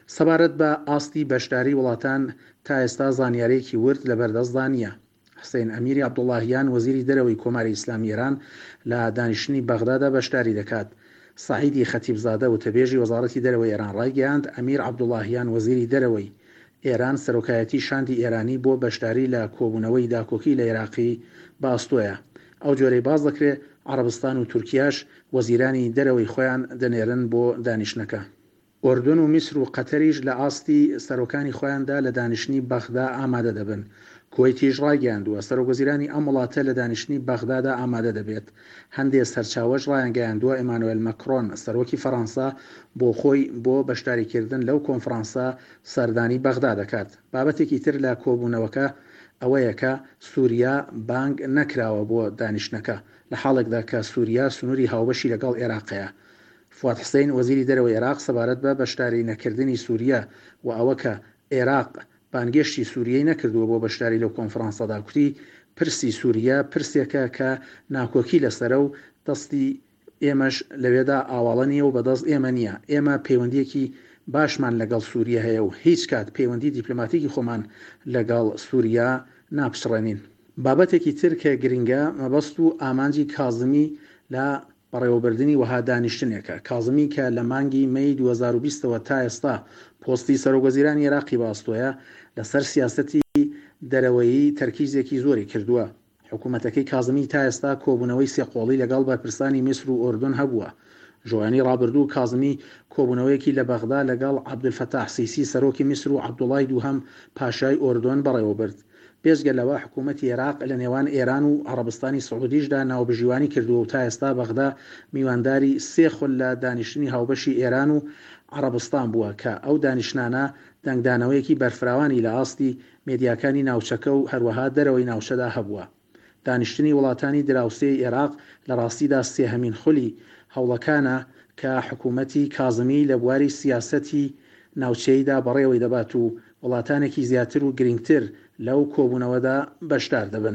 سەبارەت بە ئاستی بەشداری وڵاتان تا ئێستا زانیارێکی ورد لە بەردەستدا نییە. حسین ئەمیری عەبدوڵڵاهیان وەزیری دەرەوەی کۆماری ئیسلامی ئێران لە دانیشتنی بەغدادا بەشداری دەکات. سعیدی خەتیبزادە وتەبێژی وەزارەتی دەرەوەی ئێران ڕایگەیاند ئەمیر عەبدوڵڵاهیان وەزیری دەرەوەی ئێران سەرۆکایەتی شاندی ئێرانی بۆ بەشداری لە کۆبوونەوەی داکۆکی لە عێراقی باستۆیە. ئەو جۆرەی باز دەکرێت عەرەبستان و تورکیاش وەزیرانی دەرەوەی خۆیان دەنێرن بۆ دانیشتنەکە. ئۆردن و میسر و قەتەریش لە ئاستی سەرۆکانی خۆیاندا لە دانیشتنی بەغدا ئامادە دەبن. کوێیتیش ڕایگەیاندووە سەرۆکوەزیرانی ئەم وڵاتە لە دانیشتنی بەغدادا ئامادە دەبێت. هەندێک سەرچاوەش ڕایانگەیاندووە ئێمانوئێل مەکرۆن سەرۆکی فەڕەنسا بۆ خۆی بۆ بەشداریکردن لەو کۆنفرانسە سەردانی بەغدا دەکات. بابەتێکی تر لە کۆبوونەوەکە ئەوەیە کە سووریا بانگ نەکراوە بۆ دانیشتنەکە لە حاڵێکدا کە سووریا سنووری هاوبەشی لەگەڵ عێراقەیە. فواد حسین وەزیری دەرەوەی عێراق سەبارەت بە بەشداری نەکردنی سووریا و ئەوە کە عێراق بانگێشتی سووریەی نەکردووە بۆ بەشداری لەو کۆنفرانسەدا کوتی پرسی سووریا پرسێکە کە ناکۆکی لەسەرە و دەستی ئێمەش لەوێدا ئاواڵە نیە و بەدەست ئێمە نییە. ئێمە پەیوەندیەکی باشمان لەگەڵ سووریا هەیە و هیچ کات پەیوەندی دیپلۆماتیکی خۆمان لەگەڵ سووریا ناپشڕێنین. بابەتێکی تر کە گرنگە مەبەست و ئامانجی کازمی لە بەڕێوەبردننی وەها دانیشتنێکە. کازمی کە لە مانگی مەی دوو هەزار و بیستەوە تا ئێستا پۆستی سەرۆکوەزیرانی عێراقی باستۆیە لەسەر سیاسەتی دەرەوەیی تەرکیزێکی زۆری کردووە. حکوومەتەکەی کازمی تا ئێستا کۆبوونەوەی سێقۆڵی لەگەڵ بەرپرسانی میسر و ئۆردن هەبووە. ژۆیانی ڕابردوو کازمی کۆبوونەوەیەکی لە بەغدا لەگەڵ عەبدولفەتاح سیسی سەرۆکی میسر و عەبدوڵای دووهەم پاشای ئۆردن بەڕێوەبرد. پێشگە لەوە حکوومەتی عێراق لە نێوان ئێران و عەرەبستانی سعودیشدا ناوبژیوانی کردووە و تا ئێستا بەغدا میوانداری سێ خول لە دانیشتنی هاوبەشی ئێران و عەرەبستان بووە کە ئەو دانیشتانە دەنگدانەوەیەکی بەرفراوانی لە ئاستی مێدیاکانی ناوچەکە و هەروەها دەرەوەی ناوچەدا هەبووە. دانیشتنی وڵاتانی دراوسێی عێراق لە ڕاستیدا سێهەمین خولی هەوڵەکانە کە حکوومەتی کازمی لە بواری سیاسەتی ناوچەیدا بەڕێوەی دەبات و وڵاتانێکی زیاتر و گرنگتر لەو کۆبوونەوەدا بەشدار دەبن.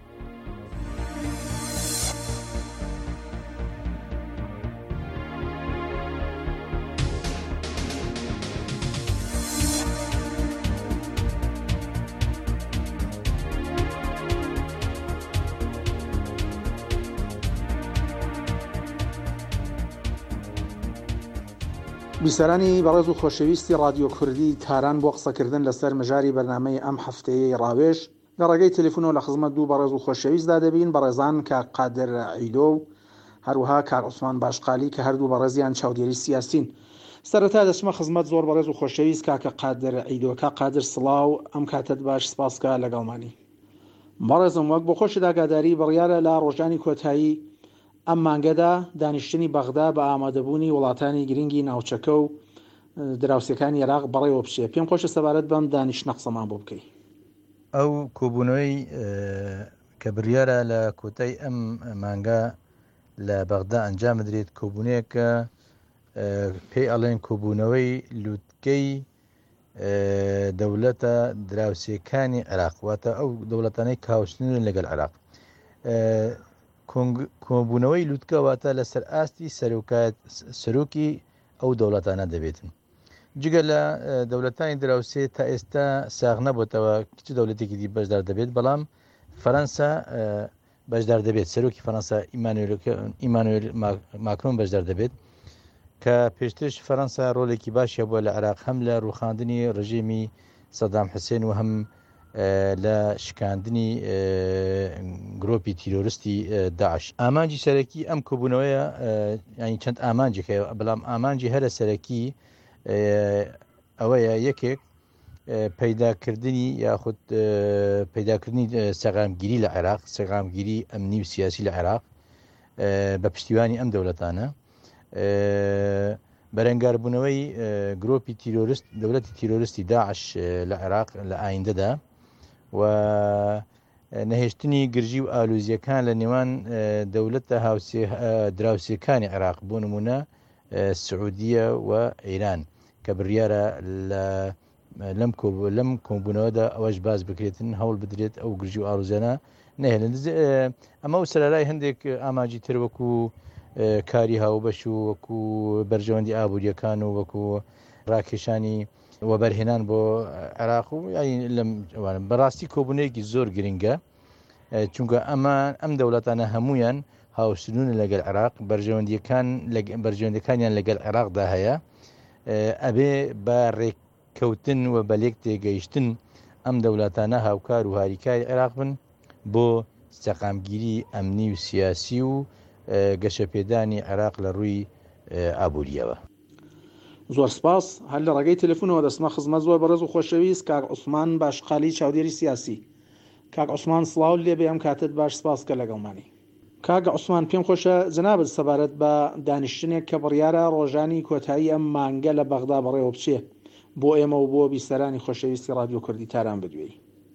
بیسەرانی بەڕێز و خۆشەویستی رادیۆ کوردی تاران بۆ قسەکردن لەسەر مژاری بەرنامەی ئەم هەفتەیەی ڕاوێژ لە ڕێگەی تەلەفۆنەوە لە خزمەت دوو بەڕێز و خۆشەویستدا دەبین بەڕێزان کاک قادر عیدۆ و هەروەها کاک عوسمان باشقالی کە هەردوو بەڕێزیان چاودێری سیاسین. سەرەتا دەچمە خزمەت زۆر بەڕێز و خۆشەویست کاکە قادر عیدۆ. کاک قادر سڵاو، ئەم کاتت باش، سپاسکە لەگەڵمانی. بەڕێزم وەک بۆ خۆشی داگاداری بڕیارە لە ڕۆژانی کۆتایی ئەم مانگەدا دانیشتنی بەغدا بە ئامادەبوونی وڵاتانی گرنگی ناوچەکە و دراوسەکانی عێراق بەڕێوە بچێ. پێم خۆشە سەبارەت بەم دانیشتنە قسەمان بۆ بکەی. ئەو کۆبوونەوەی کە بڕیارە لە کۆتای ئەم مانگە لە بەغدا ئەنجام بدرێت کۆبوونەیەکە پێی ئەڵێن کۆبوونەوەی لووتکەی دەوڵەتە دراوسەکانی عێراق، واتە ئەو دەوڵەتانەی کاوشتن لەگەڵ عێراق. کۆبوونەوەی لووتکە واتە لەسەر ئاستی سەرۆکی ئەو دەوڵەتانە دەبێتن. جگە لە دەوڵەتانی دراوسێ تا ئێستا ساغ نەبووتەوە کچ دەوڵەتێکی دی بەشدار دەبێت، بەڵام فەرەنسا بەشدار دەبێت، سەرۆکی فەرەنسا ئیمانوئێل ماکرۆن بەشدار دەبێت کە پێشترش فەرەنسا ڕۆلێکی باشیە بووە لە عێراق، هەم لە ڕووخاندنی ڕژێمی سەدام حوسێن و هەم لە شکاندنی گرۆپی تیرۆریستی داعش. ئامانجی سەرەکی ئەم کۆبوونەوەیە ینی چەند ئامانجێکە، بەڵام ئامانجی هەرە سەرەکی ئەوەیە یەکێک پەیداکردنی یاخود پەیداکردنی سەغامگیری لە عێراق، سەغامگیری ئەمنی و سیاسی لە عێراق بە پشتیوانی ئەم دەوڵەتانە، بەرەنگاربوونەوەی گرۆپی تیرۆریست دەوڵەتی تیرۆریستی داعش لە عێراق لە ئایندەدا و نەهێشتنی گرژی و ئالوزیەکان لە نێوان دەوڵەتە دراوسەکانی عێراق، بۆ نمونە سعودیە و ئێران، کە بڕیارە لەم کۆبوونەوەدا ئەوەش باز بکرێتن، هەوڵ بدرێت ئەو گرژی و ئالوزیانە نەهێنن. ئەمە و سەرەرای هەندێک ئاماجی تر وەکو کاری هاوبەش و وەکو بەرژەوەندی ئابوووریەکان و وەکو ڕاکێشانی و بەرهێنان بۆ عێراق و لەم بەڕاستی کۆبوونەیەکی زۆر گرنگە چونکە ئەمان ئەم دەوڵەتانە هەمویان هاوسنوونە لەگەڵ عێراق بەرژەوەندیەکان بەرژەوەندەکانیان لەگەڵ عێراقدا هەیە ئەبێ بە ڕێککەوتن و بەلێک تێگەیشتن ئەم دەوڵەتانە هاوکار و هاریکاری عێراق بن بۆ سەقامگیری ئەمنی و سیاسی و گەشەپێدانی عێراق لە ڕووی ئابوووریەوە. زۆر سپاس. هەر لە ڕێگەی تەلەفۆنەوە دەستمە خزمەت زۆر بەڕێز و خۆشەویست کاک عوسمان باشقالی چاودێری سیاسی. کاک عوسمان سڵاو لێبێ ئەم کاتت باش سپاس کە لەگەڵمانی. کاک عوسمان پێم خۆشە جەنابەت سەبارەت بە دانیشتنێک کە بڕیارە ڕۆژانی کۆتایی ئەم مانگە لە بەغدا بەڕێوە بچێ بۆ ئێمە و بۆ بیستەرانی خۆشەویستی ڕادیۆ کوردی تاران بدوێی.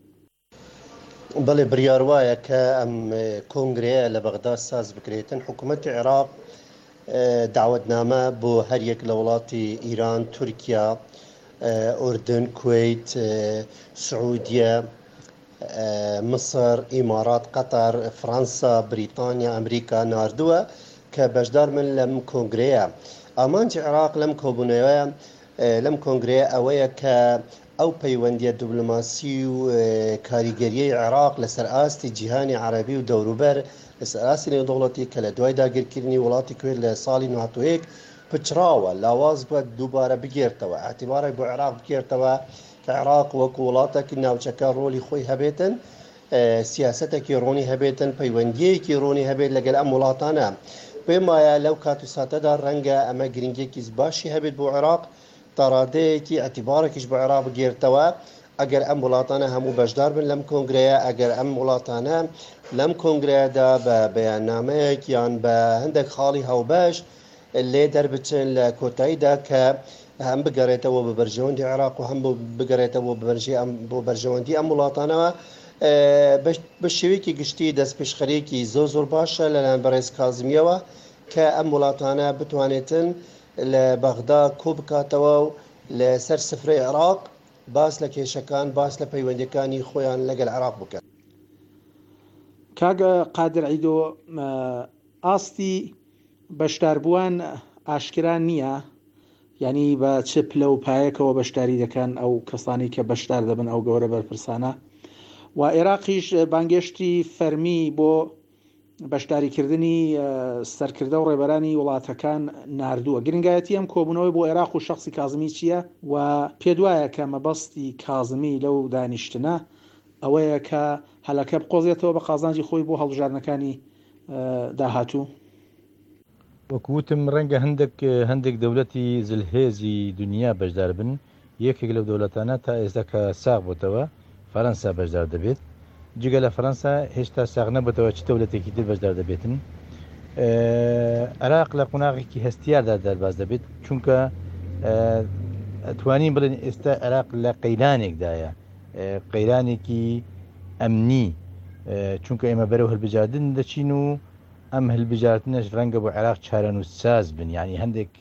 بەڵێ بڕیار وایە کە ئەم کۆنگرەیە لە بەغدا ساز بکرێتن. حکوومەتی عێراق داوەتنامە بۆ هەر یەک لە وڵاتی ئیران، تورکیا، ئوردن، کوێیت، سعودیە، مصر، ئیمارات، قەتەر، فەڕەنسا، بریتانیا، ئەمریکا ناردووە کە بەشدار من لەم کۆنگرەیە. ئامانجی عێراق لەم کۆبوونەوەیە لەم کۆنگرەیە ئەوەیە کە ئەو پەیوەندیە دیبلۆماسی و کاریگەریەی عێراق لەسەر ئاستی جیهانی عەرەبی و دەوروبەر لەسەر ئاستی نێودەوڵەتی کە لە دوای داگیرکردنی وڵاتی کوێت لە ساڵی نۆ یەک پچراوە لاواز بووە دووبارە بگێرتەوە ئاعتیبارێک بۆ عێراق بگێرتەوە کە عێراق وەکو وڵاتێکی ناوچەکە ڕۆلی خۆی هەبێتن، سیاسەتێکی ڕۆنی هەبێتن، پەیوەندیەکی ڕۆنی هەبێت لەگەل ئەم وڵاتانە. پێم وایە لەو کات و ساتەدا ڕەنگە ئەمە گرنگێکی باشی هەبێت بۆ عێراق تا ڕادەیەکی ئەتیبارێکیش بۆ عێراق بگێرتەوە ئەگەر ئەم وڵاتانە هەموو بەشدار بن لەم کۆنگرەیە، ئەگەر ئەم وڵاتانە لەم کۆنگرەیەدا بە بەیاننامەیەک یان بە هەندێک خاڵی هەوبەش لێ دەربچن لە کۆتاییدا کە هەم بگەڕێتەوە بە بەرژەوەندی عێراق و هەم بگەڕێتەوە بۆ بەرژەوەندی ئەم وڵاتانەوە بە شێوەیەکی گشتی دەستپێشخەرێکی زۆر زۆر باشە لەلایەن بەڕێز کازمیەوە کە ئەم وڵاتانە بتوانێتن لە بەغدا کۆ بکاتەوە و لەسەر سفرەی عێراق باس لە کێشەکان باس لە پەیوەندیەکانی خۆیان لەگەڵ عێراق بکەن. کاگە قادر عیدۆ ئاستی بەشداربووان ئاشکرا نییە، یعنی بە چ پلە و پایەکەوە بەشداری دەکەن ئەو کەسانی کە بەشدار دەبن ئەو گەورە بەرپرسانە و عێراقیش بانگێشتی فەرمی بۆ بەشداریکردنی سەرکردە و ڕێبەرانی وڵاتەکان ناردووە. گرنگایەتی ئەم کۆبوونەوەی بۆ عێراق و شخصی کازمی چییە و پێ دوایە کە مەبەستی کازمی لەو دانیشتنە ئەوەیە کە هەلەکە بقۆزێتەوە بە قازانجی خۆی بۆ هەڵبژارنەکانی داهاتوو. وەکوتم ڕەنگە هەندێک هەندێک دەوڵەتی زلهێزی دنیا بەشدار بن، یەکێک لەو دەوڵەتانە تا ئێستا کە ساغ بۆتەوە فەرەنسا بەشدار دەبێت. جگە لە فەرەنسا هێشتا ساغ نەبێتەوە چ دەوڵەتێکی تر بەشدار دەبێتن. عێراق لە قۆناغێکی هەستیاردا دەرباز دەبێت چونکە ئەتوانین بڵێن ئێستا عێراق لە قەیرانێکدایە، قەیرانێکی ئەمنی، چونکە ئێمە بەرەو هەڵبژاردن دەچین و ئەم هەلبژاردنەش ڕەنگە بۆ عێراق چارەنووسساز بن، یعنی هەندێک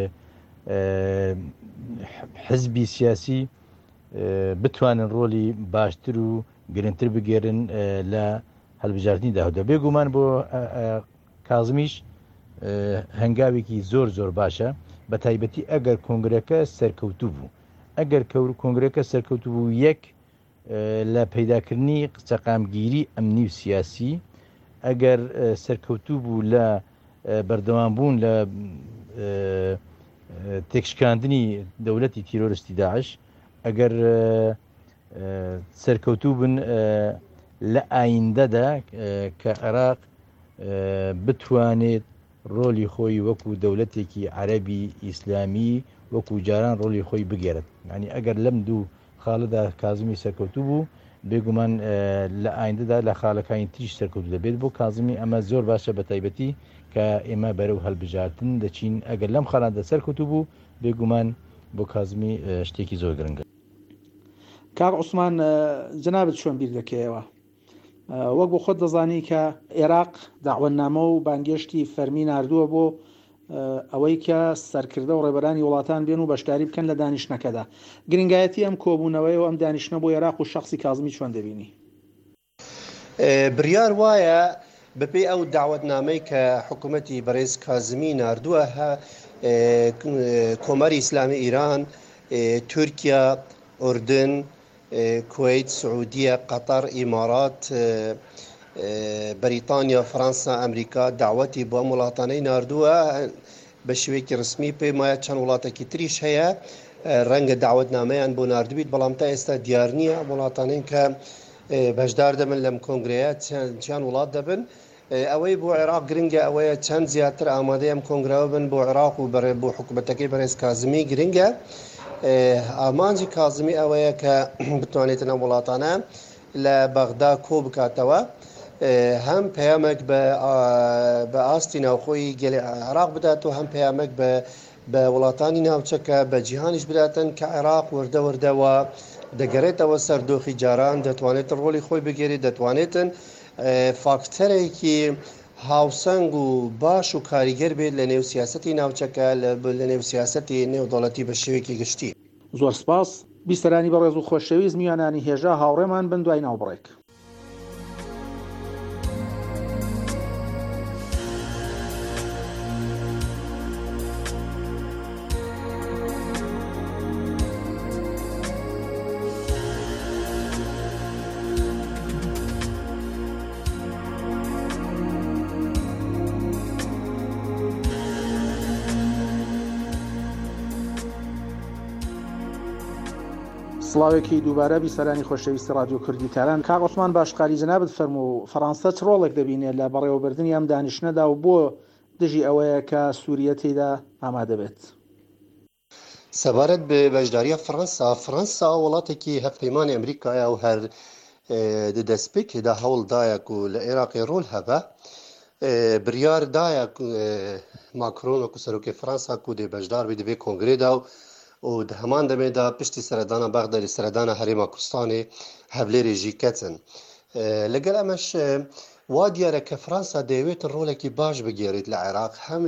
حزبی سیاسی بتوانن ڕۆلی باشتر و گرنگتر بگێرن لە هەلبژاردننی داهدا. بێگومان بۆ کازمیش هەنگاوێکی زۆر زۆر باشە، بە تایبەتی ئەگەر کۆنگرەکە سەرکەوتوو بوو، ئەگەر کۆنگرەکە سەرکەوتوو بوو یەک لە پەیداکردنی سەقامگیری ئەمنی و سیاسی، ئەگەر سەرکەوتوو بوو لە بەردەوامبوون لە تێکشکاندنی دەوڵەتی تیرۆریستی داعش، ئەگەر سەرکەوتوو بن لە ئایندەدا کە عێراق بتوانێت ڕۆلی خۆی وەکو دەوڵەتێکی عەرەبی ئیسلامی وەکو جاران ڕۆلی خۆی بگێرێت. یعنی ئەگەر لەم دوو خاڵەدا کازمی سەرکەوتوو بوو بێگومان لە ئایندەدا لە خاڵەکانی تریش سەرکەوتوو دەبێت. بۆ کازمی ئەمە زۆر باشە بە تایبەتی کە ئێمە بەرەو هەڵبژاردن دەچین. ئەگەر لەم خاڵاندا سەرکەوتوو بوو بێگومان بۆ کازمی شتێکی زۆر گرنگە. کاک عوسمان جەنابەت چۆن بیر دەکەیەوە؟ وەک بۆ خۆت دەزانی کە عێراق داوەتنامە و بانگێشتی فەرمی ناردووە بۆ ئەوەی کە سەرکردە و ڕێبەرانی وڵاتان بێن و بەشداری بکەن لە دانیشتنەکەدا. گرنگایەتی ئەم کۆبوونەوەی و ئەم دانیشتنە بۆ عێراق و شخصی کازمی چۆن دەبینی؟ بڕیار وایە بەپێی ئەو داوەتنامەی کە حکوومەتی بەڕێز کازمی ناردووە کۆمەری ئیسلامی ئیران تورکیا، ئوردن، کویت، سعودیە، قەتەر، ئیمارات، بەریتانیا، فەرەنسا، ئەمریکا داوەتی بۆ ئەم وڵاتانەی ناردووە. بە شێوەیەکی ڕسمی پێم وایە چەند وڵاتێکی تریش هەیە ڕەنگە داوەتنامەیان بۆ ناردبیت، بەڵام تا ئێستا دیار نییە وڵاتانەی کە بەشدار دەبن لەم کۆنگرەیە چیان وڵات دەبن. ئەوەی بۆ عێراق گرنگە ئەوەیە چەند زیاتر ئامادەی ئەم کۆنگراوە بن بۆ عێراق و بۆ حکوومەتەکەی بەڕێز کازمی گرنگە. ئامانجی کازمی ئەوەیە کە بتوانێتن ئەم وڵاتانە لە بەغدا کۆ بکاتەوە، هەم پەیامێک بە ئاستی ناوخۆی گەلی عێراق بدات و هەم پەیامێک بە وڵاتانی ناوچەکە بە جیهانیش بداتن کە عێراق وردە وردەوە دەگەڕێتەوە سەردۆخی جاران، دەتوانێت ڕۆلی خۆی بگێرێت، دەتوانێتن فاکتەرێکی هاوسەنگ و باش و کاریگەر بێت لە نێو سیاسەتی ناوچەکە لە نێو سیاسەتی نێودەوڵەتی بە شێوەیەکی گشتی. زۆر سپاس بیستەرانی بەڕێز و خۆشەویست میوانانی هێژا هاوڕێمان بن دوای ناوبڕێک. سڵاوێکی دووبارە بیسەرانی خۆشەویستی رادیۆ کوردیتاران. کاک عوسمان باشقاری جەنابەت فەرموو فەڕەنسا چ ڕۆڵێک دەبینێت لە بەڕێوەبردننی ئەم دانیشتنەدا و بۆ دژی ئەوەیە کە سووریە تێدا ئامادە بێت؟ سەبارەت بە بەشداریە فەڕەنسا، فەڕەنسا وڵاتێکی هەفپەیمانی ئەمریکایە و هەر دەستپێکێدا هەوڵدایە و لە عێراقی ڕۆل هەبە بریاردایە ماکرۆن وەکو سەرۆکی فەڕەنسا و دێ بەشدار بێ دەبێ کۆنگرێدا و و هەمان دەمێدا پشتی سەردانە بەغدا لە سەردانە هەرێما کوردستانی هەولێرێژی کەچن. لەگەڵ ئەمەش وا دیارە کە فەڕەنسا دەیەوێت ڕۆلێکی باش بگێڕێت لە عێراق، هەم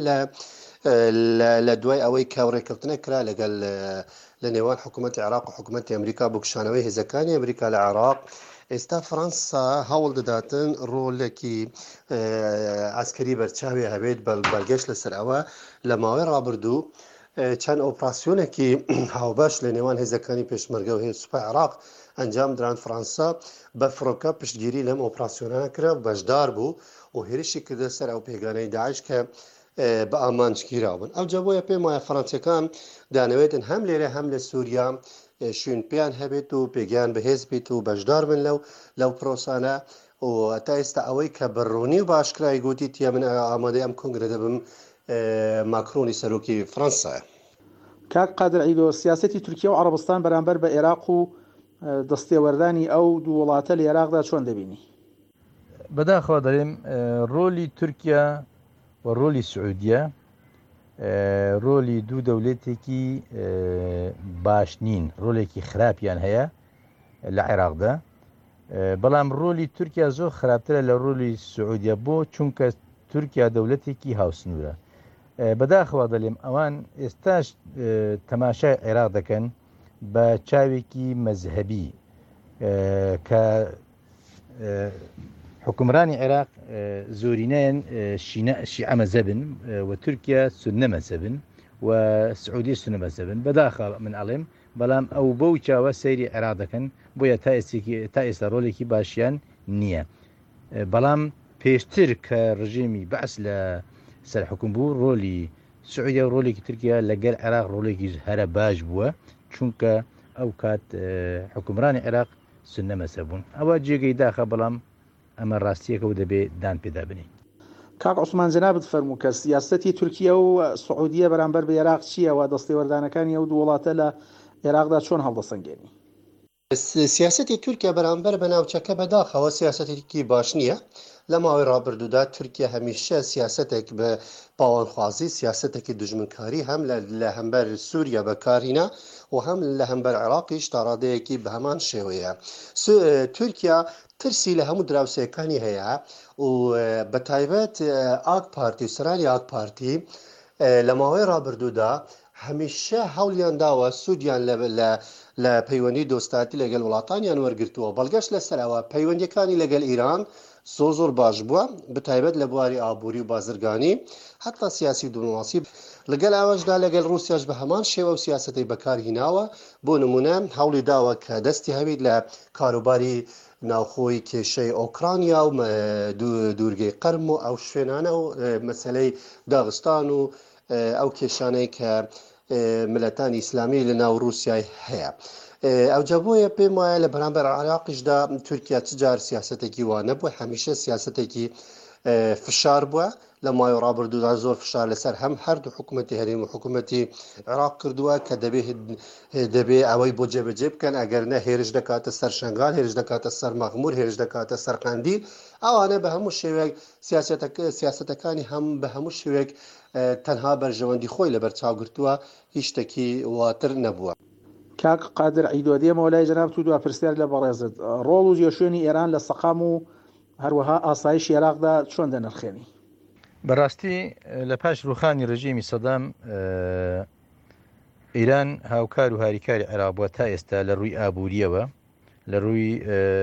لە دوای ئەوەی کە ڕێککەوتنە کرا لەگەڵ لە نێوان حکوومەتی عێراق و حکوومەتی ئەمریکا بۆ کشانەوەی هێزەکانی ئەمریکا لە عێراق. ئێستا فەڕەنسا هەوڵ دەداتن ڕۆلێکی ئاسکەری بەرچاوی هەبێت بەڵگەشت لەسەر ئەوە. لە ماوەی ڕابردوو چەند ئۆپراسیۆنێکی هاوبەش لە نێوان هێزەکانی پێشمەرگە و هێز سوپای عێراق ئەنجام دران. فەڕەنسا بە فڕۆکە پشتگیری لەم ئۆپراسیۆنانە کرا، بەشدار بوو و هێرشی کردە سەر ئەو پێگانەی داعش کە بە ئامانجگیراون. ئەوجا بۆیە پێم وایە فەڕەنسیەکان دانەوێتن هەم لێرە هەم لە سووریا شوێن پێیان هەبێت و پێگیان بەهێز بێت و بەشدار بن لەو لەو پرۆسانە. و تا ئێستا ئەوەی کە بەڕوونی و باشکرای گوتی تیا من ئامادەی ئەم کۆنگرە دەبم ماکرۆنی سەرۆکی فەڕەنسایە. کاک قادر عیدۆ، سیاسەتی تورکیا و عەرەبستان بەرامبەر بە عێراق و دەستێوەردانی ئەو دوو وڵاتە لە عێراقدا چۆن دەبینی؟ بەداخەوە دەڵێم ڕۆلی تورکیا و ڕۆلی سعودیە ڕۆلی دوو دەولێتێکی باش نین، ڕۆلێکی خراپیان هەیە لە عێراقدا، بەڵام ڕۆلی تورکیا زۆر خراپترە لە ڕۆلی سعودیە بۆ چونکە تورکیا دەولەتێکی هاوسنوورە. بەداخەوە دەڵێم ئەوان ئێستاش تەماشای عێراق دەکەن بە چاوێکی مەزهەبی کە حکومرانی عێراق زۆرینەیەن شیعە مەزهەبن و تورکیا سوننە مەزهەبن و سعودی سوننە مەزهەبن. بەداخەوە من ئەڵێم بەڵام ئەو بەو چاوە سەیری عێراق دەکەن، بۆیە تا ئێستا ڕۆلێکی باشیان نییە. بەڵام پێشتر کە ڕژێمی بەعس لە سەرحکوم بوو ڕۆلی سعودیا و ڕۆلێکی تورکیا لەگەڵ عێراق ڕۆلێکی هەرە باش بووە، چونکە ئەو کات حکومرانی عێراق سوننە مەزهەب بوون. ئەوە جێگەی داخە، بەڵام ئەمە ڕاستیەکە و دەبێت دان پێدا بنین. کاک عوسمان جەنابەت فەرموو کە سیاسەتی تورکیا و سعودیە بەرامبەر بە عێراق چییە و دەستێوەردانەکانی ئەو دوو وڵاتە لە عێراقدا چۆن هەڵدەسەنگێنی؟ سیاسەتی تورکیا بەرامبەر بە ناوچەکە بەداخەوە سیاسەتێکی باش نییە. لە ماوەی ڕابردوودا تورکیا هەمیشە سیاسەتێک بە باوانخوازی، سیاسەتێکی دژمنکاری هەم لە هەمبەر سووریا بەکارهێنا و هەم لە هەمبەر عێراقیش تا ڕادەیەکی بە هەمان شێوەیە. تورکیا ترسی لە هەموو دراوسەکانی هەیە و بە تایبەت ئاک پارتی و سەرانی ئاک پارتی لە ماوەی ڕابردوودا هەمیشە هەوڵیان داوە سوودیان لە پەیوەندی دۆستاتی لەگەڵ وڵاتانیان وەرگرتووە. بەڵگەشت لەسەرەوە پەیوەندیەکانی لەگەڵ ئیران زۆر زۆر باش بووە بتایبەت لە بواری ئابووری و بازرگانی حتا سیاسی و دیپلۆماسی لەگەڵ ئەوەشدا لەگەڵ رووسیاش بە هەمان شێوە و سیاسەتی بەکارهێناوە بۆ نمونە هەوڵی داوە کە دەستی هەبێت لە کاروباری ناوخۆی کێشەی ئۆکرانیا و دوورگەی قەرم و ئەو شوێنانە و مەسەلەی داغستان و ئەو کێشانەی کە ملەتانی ئیسلامی لە ناو رووسیای هەیە. ئەو جابۆیە پێم وایە لە بەرامبەر عێراقیشدا تورکیا چجار سیاسەتێکی وانە بووە هەمیشە سیاسەتێکی فشار بووە لە مای ڕابردوودا زۆر فشار لەسەر هەم هەردوو حکوومەتی هەرێم و حکوومەتی عێراق کردووە کە دەبێ ئەوەی بۆ جێبەجێ بکەن ئەگەر نە هێرش دەکاتە سەر شنگال هێرش دەکاتە سەر مەغمور هێرش دەکاتە سەر قەندیل ئەوانە بە هەموو شێوەیەک سیاسەتەکانی هەم بە هەموو شێوەیەک تەنها بەرژەوەندی خۆی لەبەر چاوگرتووە هیچ شتێکی واتر نەبووە. کاک قادر عیدۆدیەمەوە لای جەناب تو دو پرسیار لە بەڕێزت ڕۆڵ و جێشوێنی ئێران لە سەقام و هەروەها ئاسایش عێراقدا چۆن دەنرخێنی؟ بەڕاستی لە پاش ڕوخانی ڕژیمی سەدام ئیران هاوکار و هاریکاری عێراق بووە تا ئێستا لە ڕووی ئابووریەوە لە ڕووی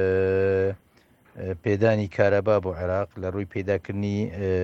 پێدانی کارەبا بۆ عێراق لە ڕووی پێداکردنی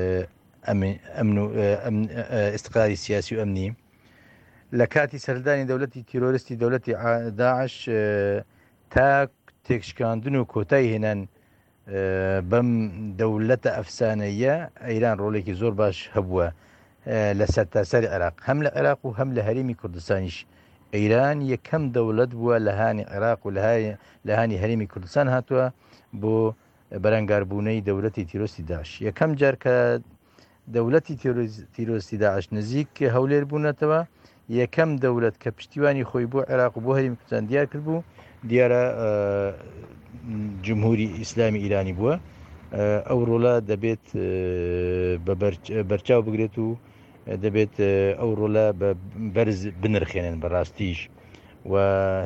ئیستیقلالی سیاسی و ئەمنی لە کاتی سەردانی دەوڵەتی تیرۆریستی دەوڵەتی داعش تا تێکشکاندن و کۆتایی هێنان بەم دەوڵەتە ئەفسانەیە ئەیران ڕۆڵێکی زۆر باش هەبووە لە سەرتاسەری عێراق هەم لە عێراق و هەم لە هەرێمی کوردستانیش ئەیران یەکەم دەوڵەت بووە لە هانی عێراق و لە هانی هەرێمی کوردستان هاتووە بۆ بەرەنگاربوونەی دەوڵەتی تیرۆریستی داعش یەکەم جار کە دەوڵەتی تیرۆریستی داعش نزیک هەولێر بوونەتەوە یەکەم دەوڵەت کە پشتیوانی خۆی بۆ عێراق و بۆ هەرێمی کوردستان دیار کرد بوو دیارە جمهوری ئیسلامی ئیرانی بووە ئەو ڕۆڵە دەبێت بەرچاو بگرێت و دەبێت ئەو ڕۆڵە بەرز بنرخێنن بەڕاستیش و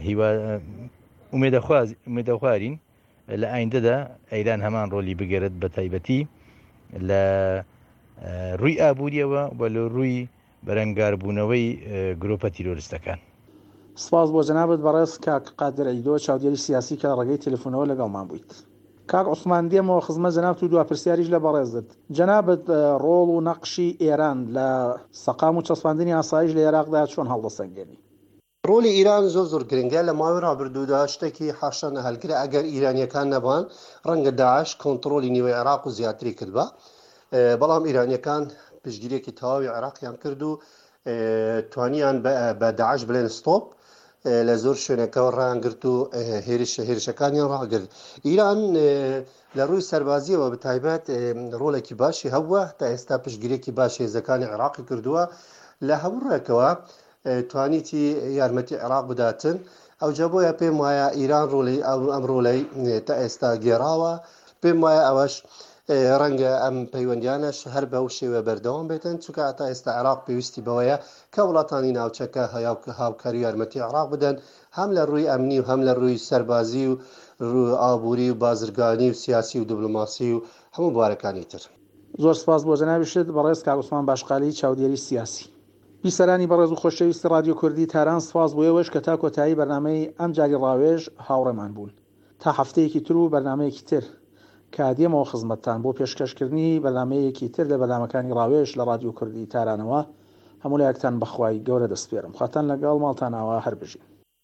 ئومێدەخوارین لە ئایندەدا ئەیران هەمان ڕۆلی بگەرێت بە تایبەتی لە ڕووی ئابووریەوە و لە ڕووی بەرەنگاربوونەوەی گرۆپە تیرۆریستەکان. سپاس بۆ جەنابەت بەڕێز کاک قادر عیدۆ چاودێری سیاسی کە ڕێگەی تەلەفۆنەوە لەگەڵمان بوویت. کاک عوسمان دێمەوە خزمەت جەناب تو دو پرسیاریش لە بەڕێزت جەنابەت ڕۆڵ و نەقشی ئێران لە سەقام و چەسپاندنی ئاسایش لە عێراقدا چۆن هەڵدەسەنگێنی؟ ڕۆلی ئیران زۆر زۆر گرنگە لە ماوەی ڕابردوودا شتێکی حاشا نەهەلکرا ئەگەر ئیرانیەکان نەبان ڕەنگە داعش کۆنتڕۆلی نیوەی عێراق و زیاتری کردبە بەڵام ئیرانیەکان پشتگیرێکی تەواوی عێراقیان کرد و توانیان بە داعش بڵێن ستۆپ لە زۆر شوێنەکەەوە ڕانگرت و هێرشە هێرشەکانیان ڕاگرت. ئیران لە ڕووی سەربازیەوە بەتایبەت ڕۆڵێکی باشی هەبووە تا ئێستا پشتگیرێکی باش هێزەکانی عێراقی کردووە لە هەموو ڕێکەوە توانیتی یارمەتی عێراق بداتن ئەو جابۆیە پێم وایە ئیران ڕۆڵی ئەم ڕۆڵەی تا ئێستا گێڕاوە پێم وایە ئەوەش ڕەنگە ئەم پەیوەندیانەش هەر بەو شێوە بەردەوام بێتن چونکە تا ئێستا عێراق پێویستی بەوەیە کە وڵاتانی ناوچەکە هاوکاری یارمەتی عێراق بدەن هەم لە ڕووی ئەمنی و هەم لە ڕووی سەربازی و ڕوو ئابووری و بازرگانی و سیاسی و دیپلۆماسی و هەموو بوارەکانی تر. زۆر سپاس بۆ جەنابیشت بەڕێز کاک عوسمان باشقالی چاودێری سیاسی. بیسەرانی بەڕێز و خۆشەویستی رادیۆ کوردی تاران سپاس بۆیەوەش کە تا کۆتایی بەرنامەی ئەم جاری ڕاوێژ هاوڕێمان بوون تا هەفتەیەکی تر و بەرنامەیەکی تر کادیەمەوە خزمەتتان بۆ پێشکەشکردنی بەرنامەیەکی تر لە بەرنامەکانی ڕاوێژ لە رادیۆ کوردی تارانەوە هەموو لایەکتان بەخوای گەورە دەسپێرم خواتان لەگەڵ ماڵتانەوە هەر بژین.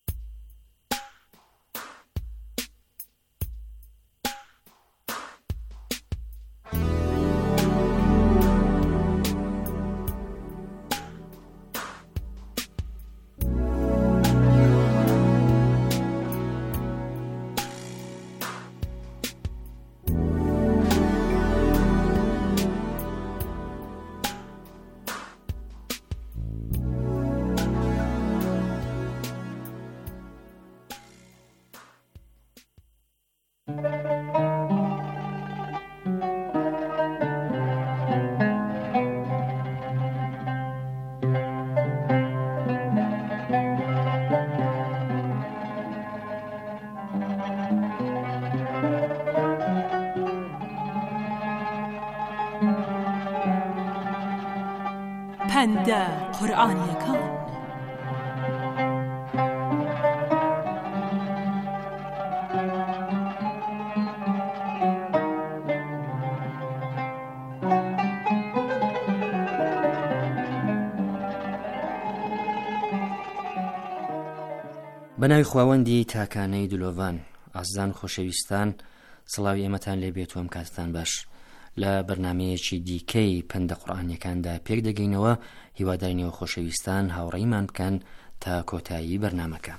پەندە قورئانیەکان بەناوی خواوەندی تاکانەی دلۆڤان ئازان خۆشەویستان سڵاوی ئێمەتان لێ بێت و ئەم کاتتان باش. لە بەرنامەیەکی دیکەی پەندە قورئانیەکاندا پێک دەگەینەوە، هیوادارینەوە خۆشەویستان هاوڕێیمان بکەن تا کۆتایی بەرنامەکە.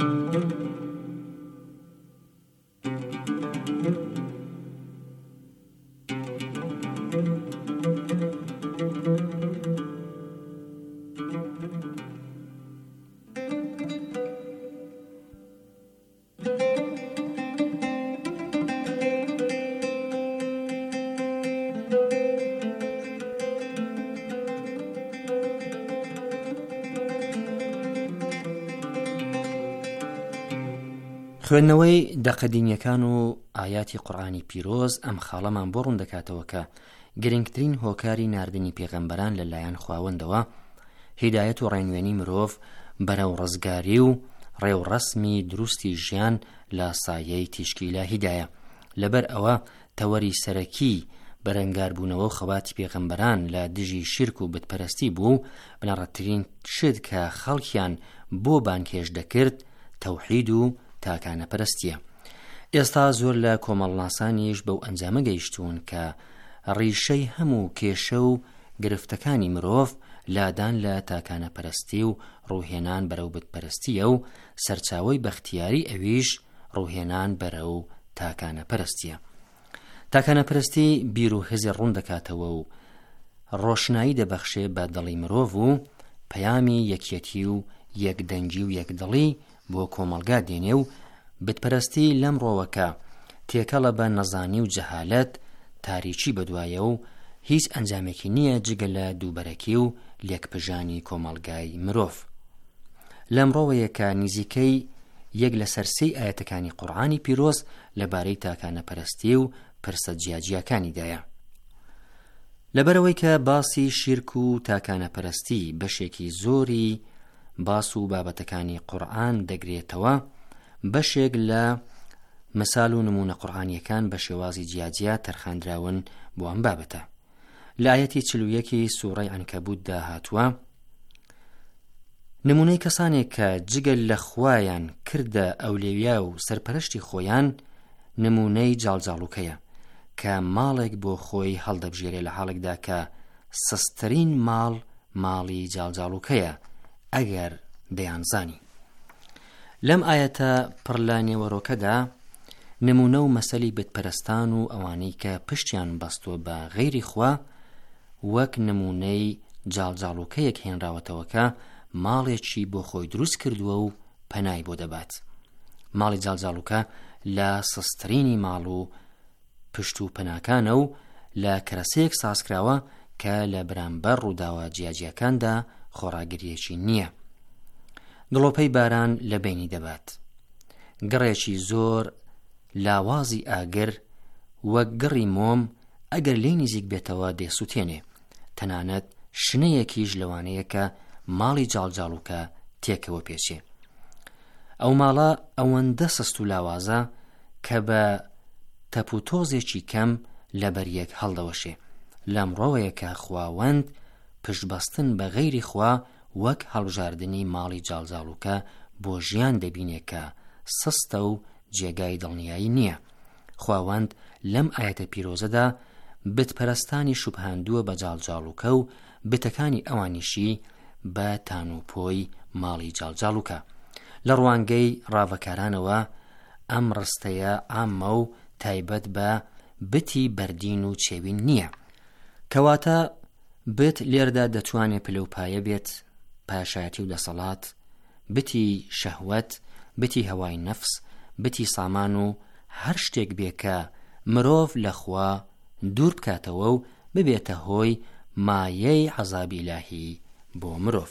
خوێندنەوەی دەقەدینیەکان و ئاياتی قورئانی پیرۆز ئەم خاڵەمان بۆ ڕوون دەکاتەوە کە گرنگترین هۆکاری ناردنی پێغەمبەران لەلایەن خواوەندەوە هیدایەت و ڕێنوێنی مرۆڤ بەرەو ڕزگاری و ڕێوڕەسمی دروستی ژیان لە سایەی تیشکی ئیلاهیدایە. لەبەر ئەوە تەوەری سەرەکی بەرەنگاربوونەوە و خەواتی پێغەمبەران لە دژی شرک و بتپەرستی بوو. بنەڕەتترین شت کە خەڵکیان بۆ بانکێش دەکرد تەوحید و تاکانە پەرستیە. ئێستا زۆر لە کۆمەڵناسانیش بەو ئەنجامە گەیشتوون کە ڕیشەی هەموو کێشە و گرفتەکانی مرۆڤ لادان لە تاکانە پەرستی و ڕووهێنان بەرەو بتپەرستیە و سەرچاوەی بەختیاری ئەویش ڕووهێنان بەرەو تاکانە پەرستیە. تاکانە پەرستی بیر و هێزی ڕوون دەکاتەوە و ڕۆشنایی دەبەخشێ بە دڵی مرۆڤ و پەیامی یەکیەتی و یەکدەنگی و یەکدڵی بۆ کۆمەڵگا دێنێ و بتپەرستی لەم ڕۆوەکە تێکەڵە بە نەزانی و جەهالەت تاریکی بەدوایە و هیچ ئەنجامێکی نییە جگە لە دووبەرەکی و لێکپژانی کۆمەڵگای مرۆڤ. لەم ڕۆوەیە کە نزیکەی یەک لە سەرسەی ئاەتەکانی قورئانی پیرۆز لەبارەی تاکانە پەرستی و پرسە جیاجیەکانیدایە. لەبەرەوەی کە باسی شیرک و تاکانە پەرستی بەشێکی زۆری باس و بابەتەکانی قورئان دەگرێتەوە، بەشێک لە مەسال و نمونە قورئانیەکان بە شێوازی جیاجیا تەرخاندراون بۆ ئەم بابەتە. لە ئاەتی چل و یەکی سوورەی عنکەبوتدا هاتووە: نمونەی کەسانێک کە جگەل لە خوایان کردە ئەولێویا و سەرپەرشتی خۆیان نمونەی جاڵجاڵوکەیە کە ماڵێک بۆ خۆی هەڵدەبژێرێ لە حاڵێکدا کە سسترین ماڵ ماڵی جاڵجاڵوکەیە ئەگەر دەیانزانی. لەم ئاەتە پڕ لە نێوەڕۆکەدا نمونە و مەسەلی بتپەرستان و ئەوانەی کە پشتیان بەستۆ بە غەیری خوا وەک نمونەی جاڵجاڵوکەیەک هێنراوەتەوە کە ماڵێکی بۆ خۆی دروست کردووە و پەنای بۆ دەبات. ماڵی جاڵجاڵوکە لە سسترینی ماڵ و پشت و پەناکانە و لە کەرەسەیەک سازکراوە کە لە بەرامبەر ڕووداوە جیاجیەکاندا خۆڕاگریەکی نییە. گڵۆپەی باران لە بینی دەبات. گڕێکی زۆر لاوازی ئاگر وەک گڕی مۆم ئەگەر لێی نزیک بێتەوە دێسووتێنێ. تەنانەت شنەیەکیش لەوانەیە کە ماڵی جاڵجاڵوکە تێکەوە پێچێ. ئەو ماڵە ئەوەندە سست و لاوازە کە بە تەپوتۆزێکی کەم لە بەریەک هەڵدەوەشێ. لەم ڕۆوەیە کە خواوەند پشتبەستن بە غەیری خوا وەک هەڵبژاردنی ماڵی جاڵجاڵوکە بۆ ژیان دەبینێ کە سستە و جێگای دڵنیایی نییە. خواوەند لەم ئاەتە پیرۆزەدا بتپەرستانی شوبهاندووە بە جاڵجاڵوکە و بتەکانی ئەوانیشی بە تانوپۆی ماڵی جاڵجاڵوکە. لە ڕوانگەی ڕاوەکارانەوە ئەم ڕستەیە عامە و تایبەت بە بتی بەردین و چێوین نییە، کەواتە بت لێردا دەتوانێت پلەپایە بێت، پاشایەتی و دەسەڵات، بتی شەهوەت، بتی هەوای نەفس، بتی سامان و هەر شتێک بێ کە مرۆڤ لە خوا دوور بکاتەوە و ببێتە هۆی مایەی عەزابی ئیلاهی بۆ مرۆڤ.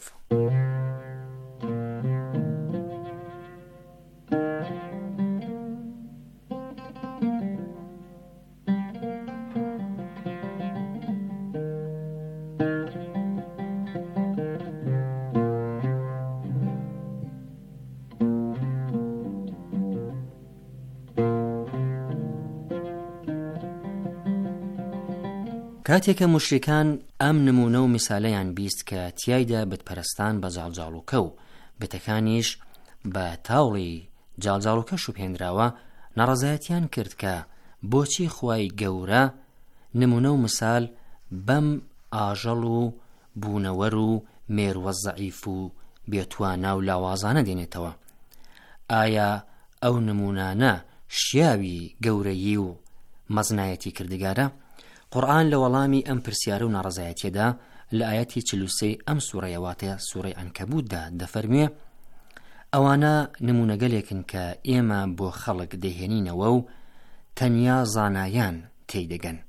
کاتێکە موشریکان ئەم نمونە و میسالەیان بیست کە تیایدا بتپەرستان بە جاڵجاڵوکە و بتەکانیش بە تاوڵی جاڵجاڵوکە شوپێنراوە ناڕەزایەتیان کرد کە بۆچی خوای گەورە نمونە و مثال بەم ئاژەڵ و بوونەوەر و مێرووە زەعیف و بێتوانە و لاوازانە دێنێتەوە. ئایا ئەو نمونانە شیاوی گەورەیی و مەزنایەتی کردگارە؟ قورئان لە وەڵامی ئەم پرسیارە و ناڕەزایەتیەدا لە ئایەتی چل و سێ ئەم سوورەیەواتە سوورەی عنکەبوتدا دەفەرمێ ئەوانە نمونەگەلێکن کە ئێمە بۆ خەڵک دەهێنینەوە و تەنیا زانایان تێیدەگەن.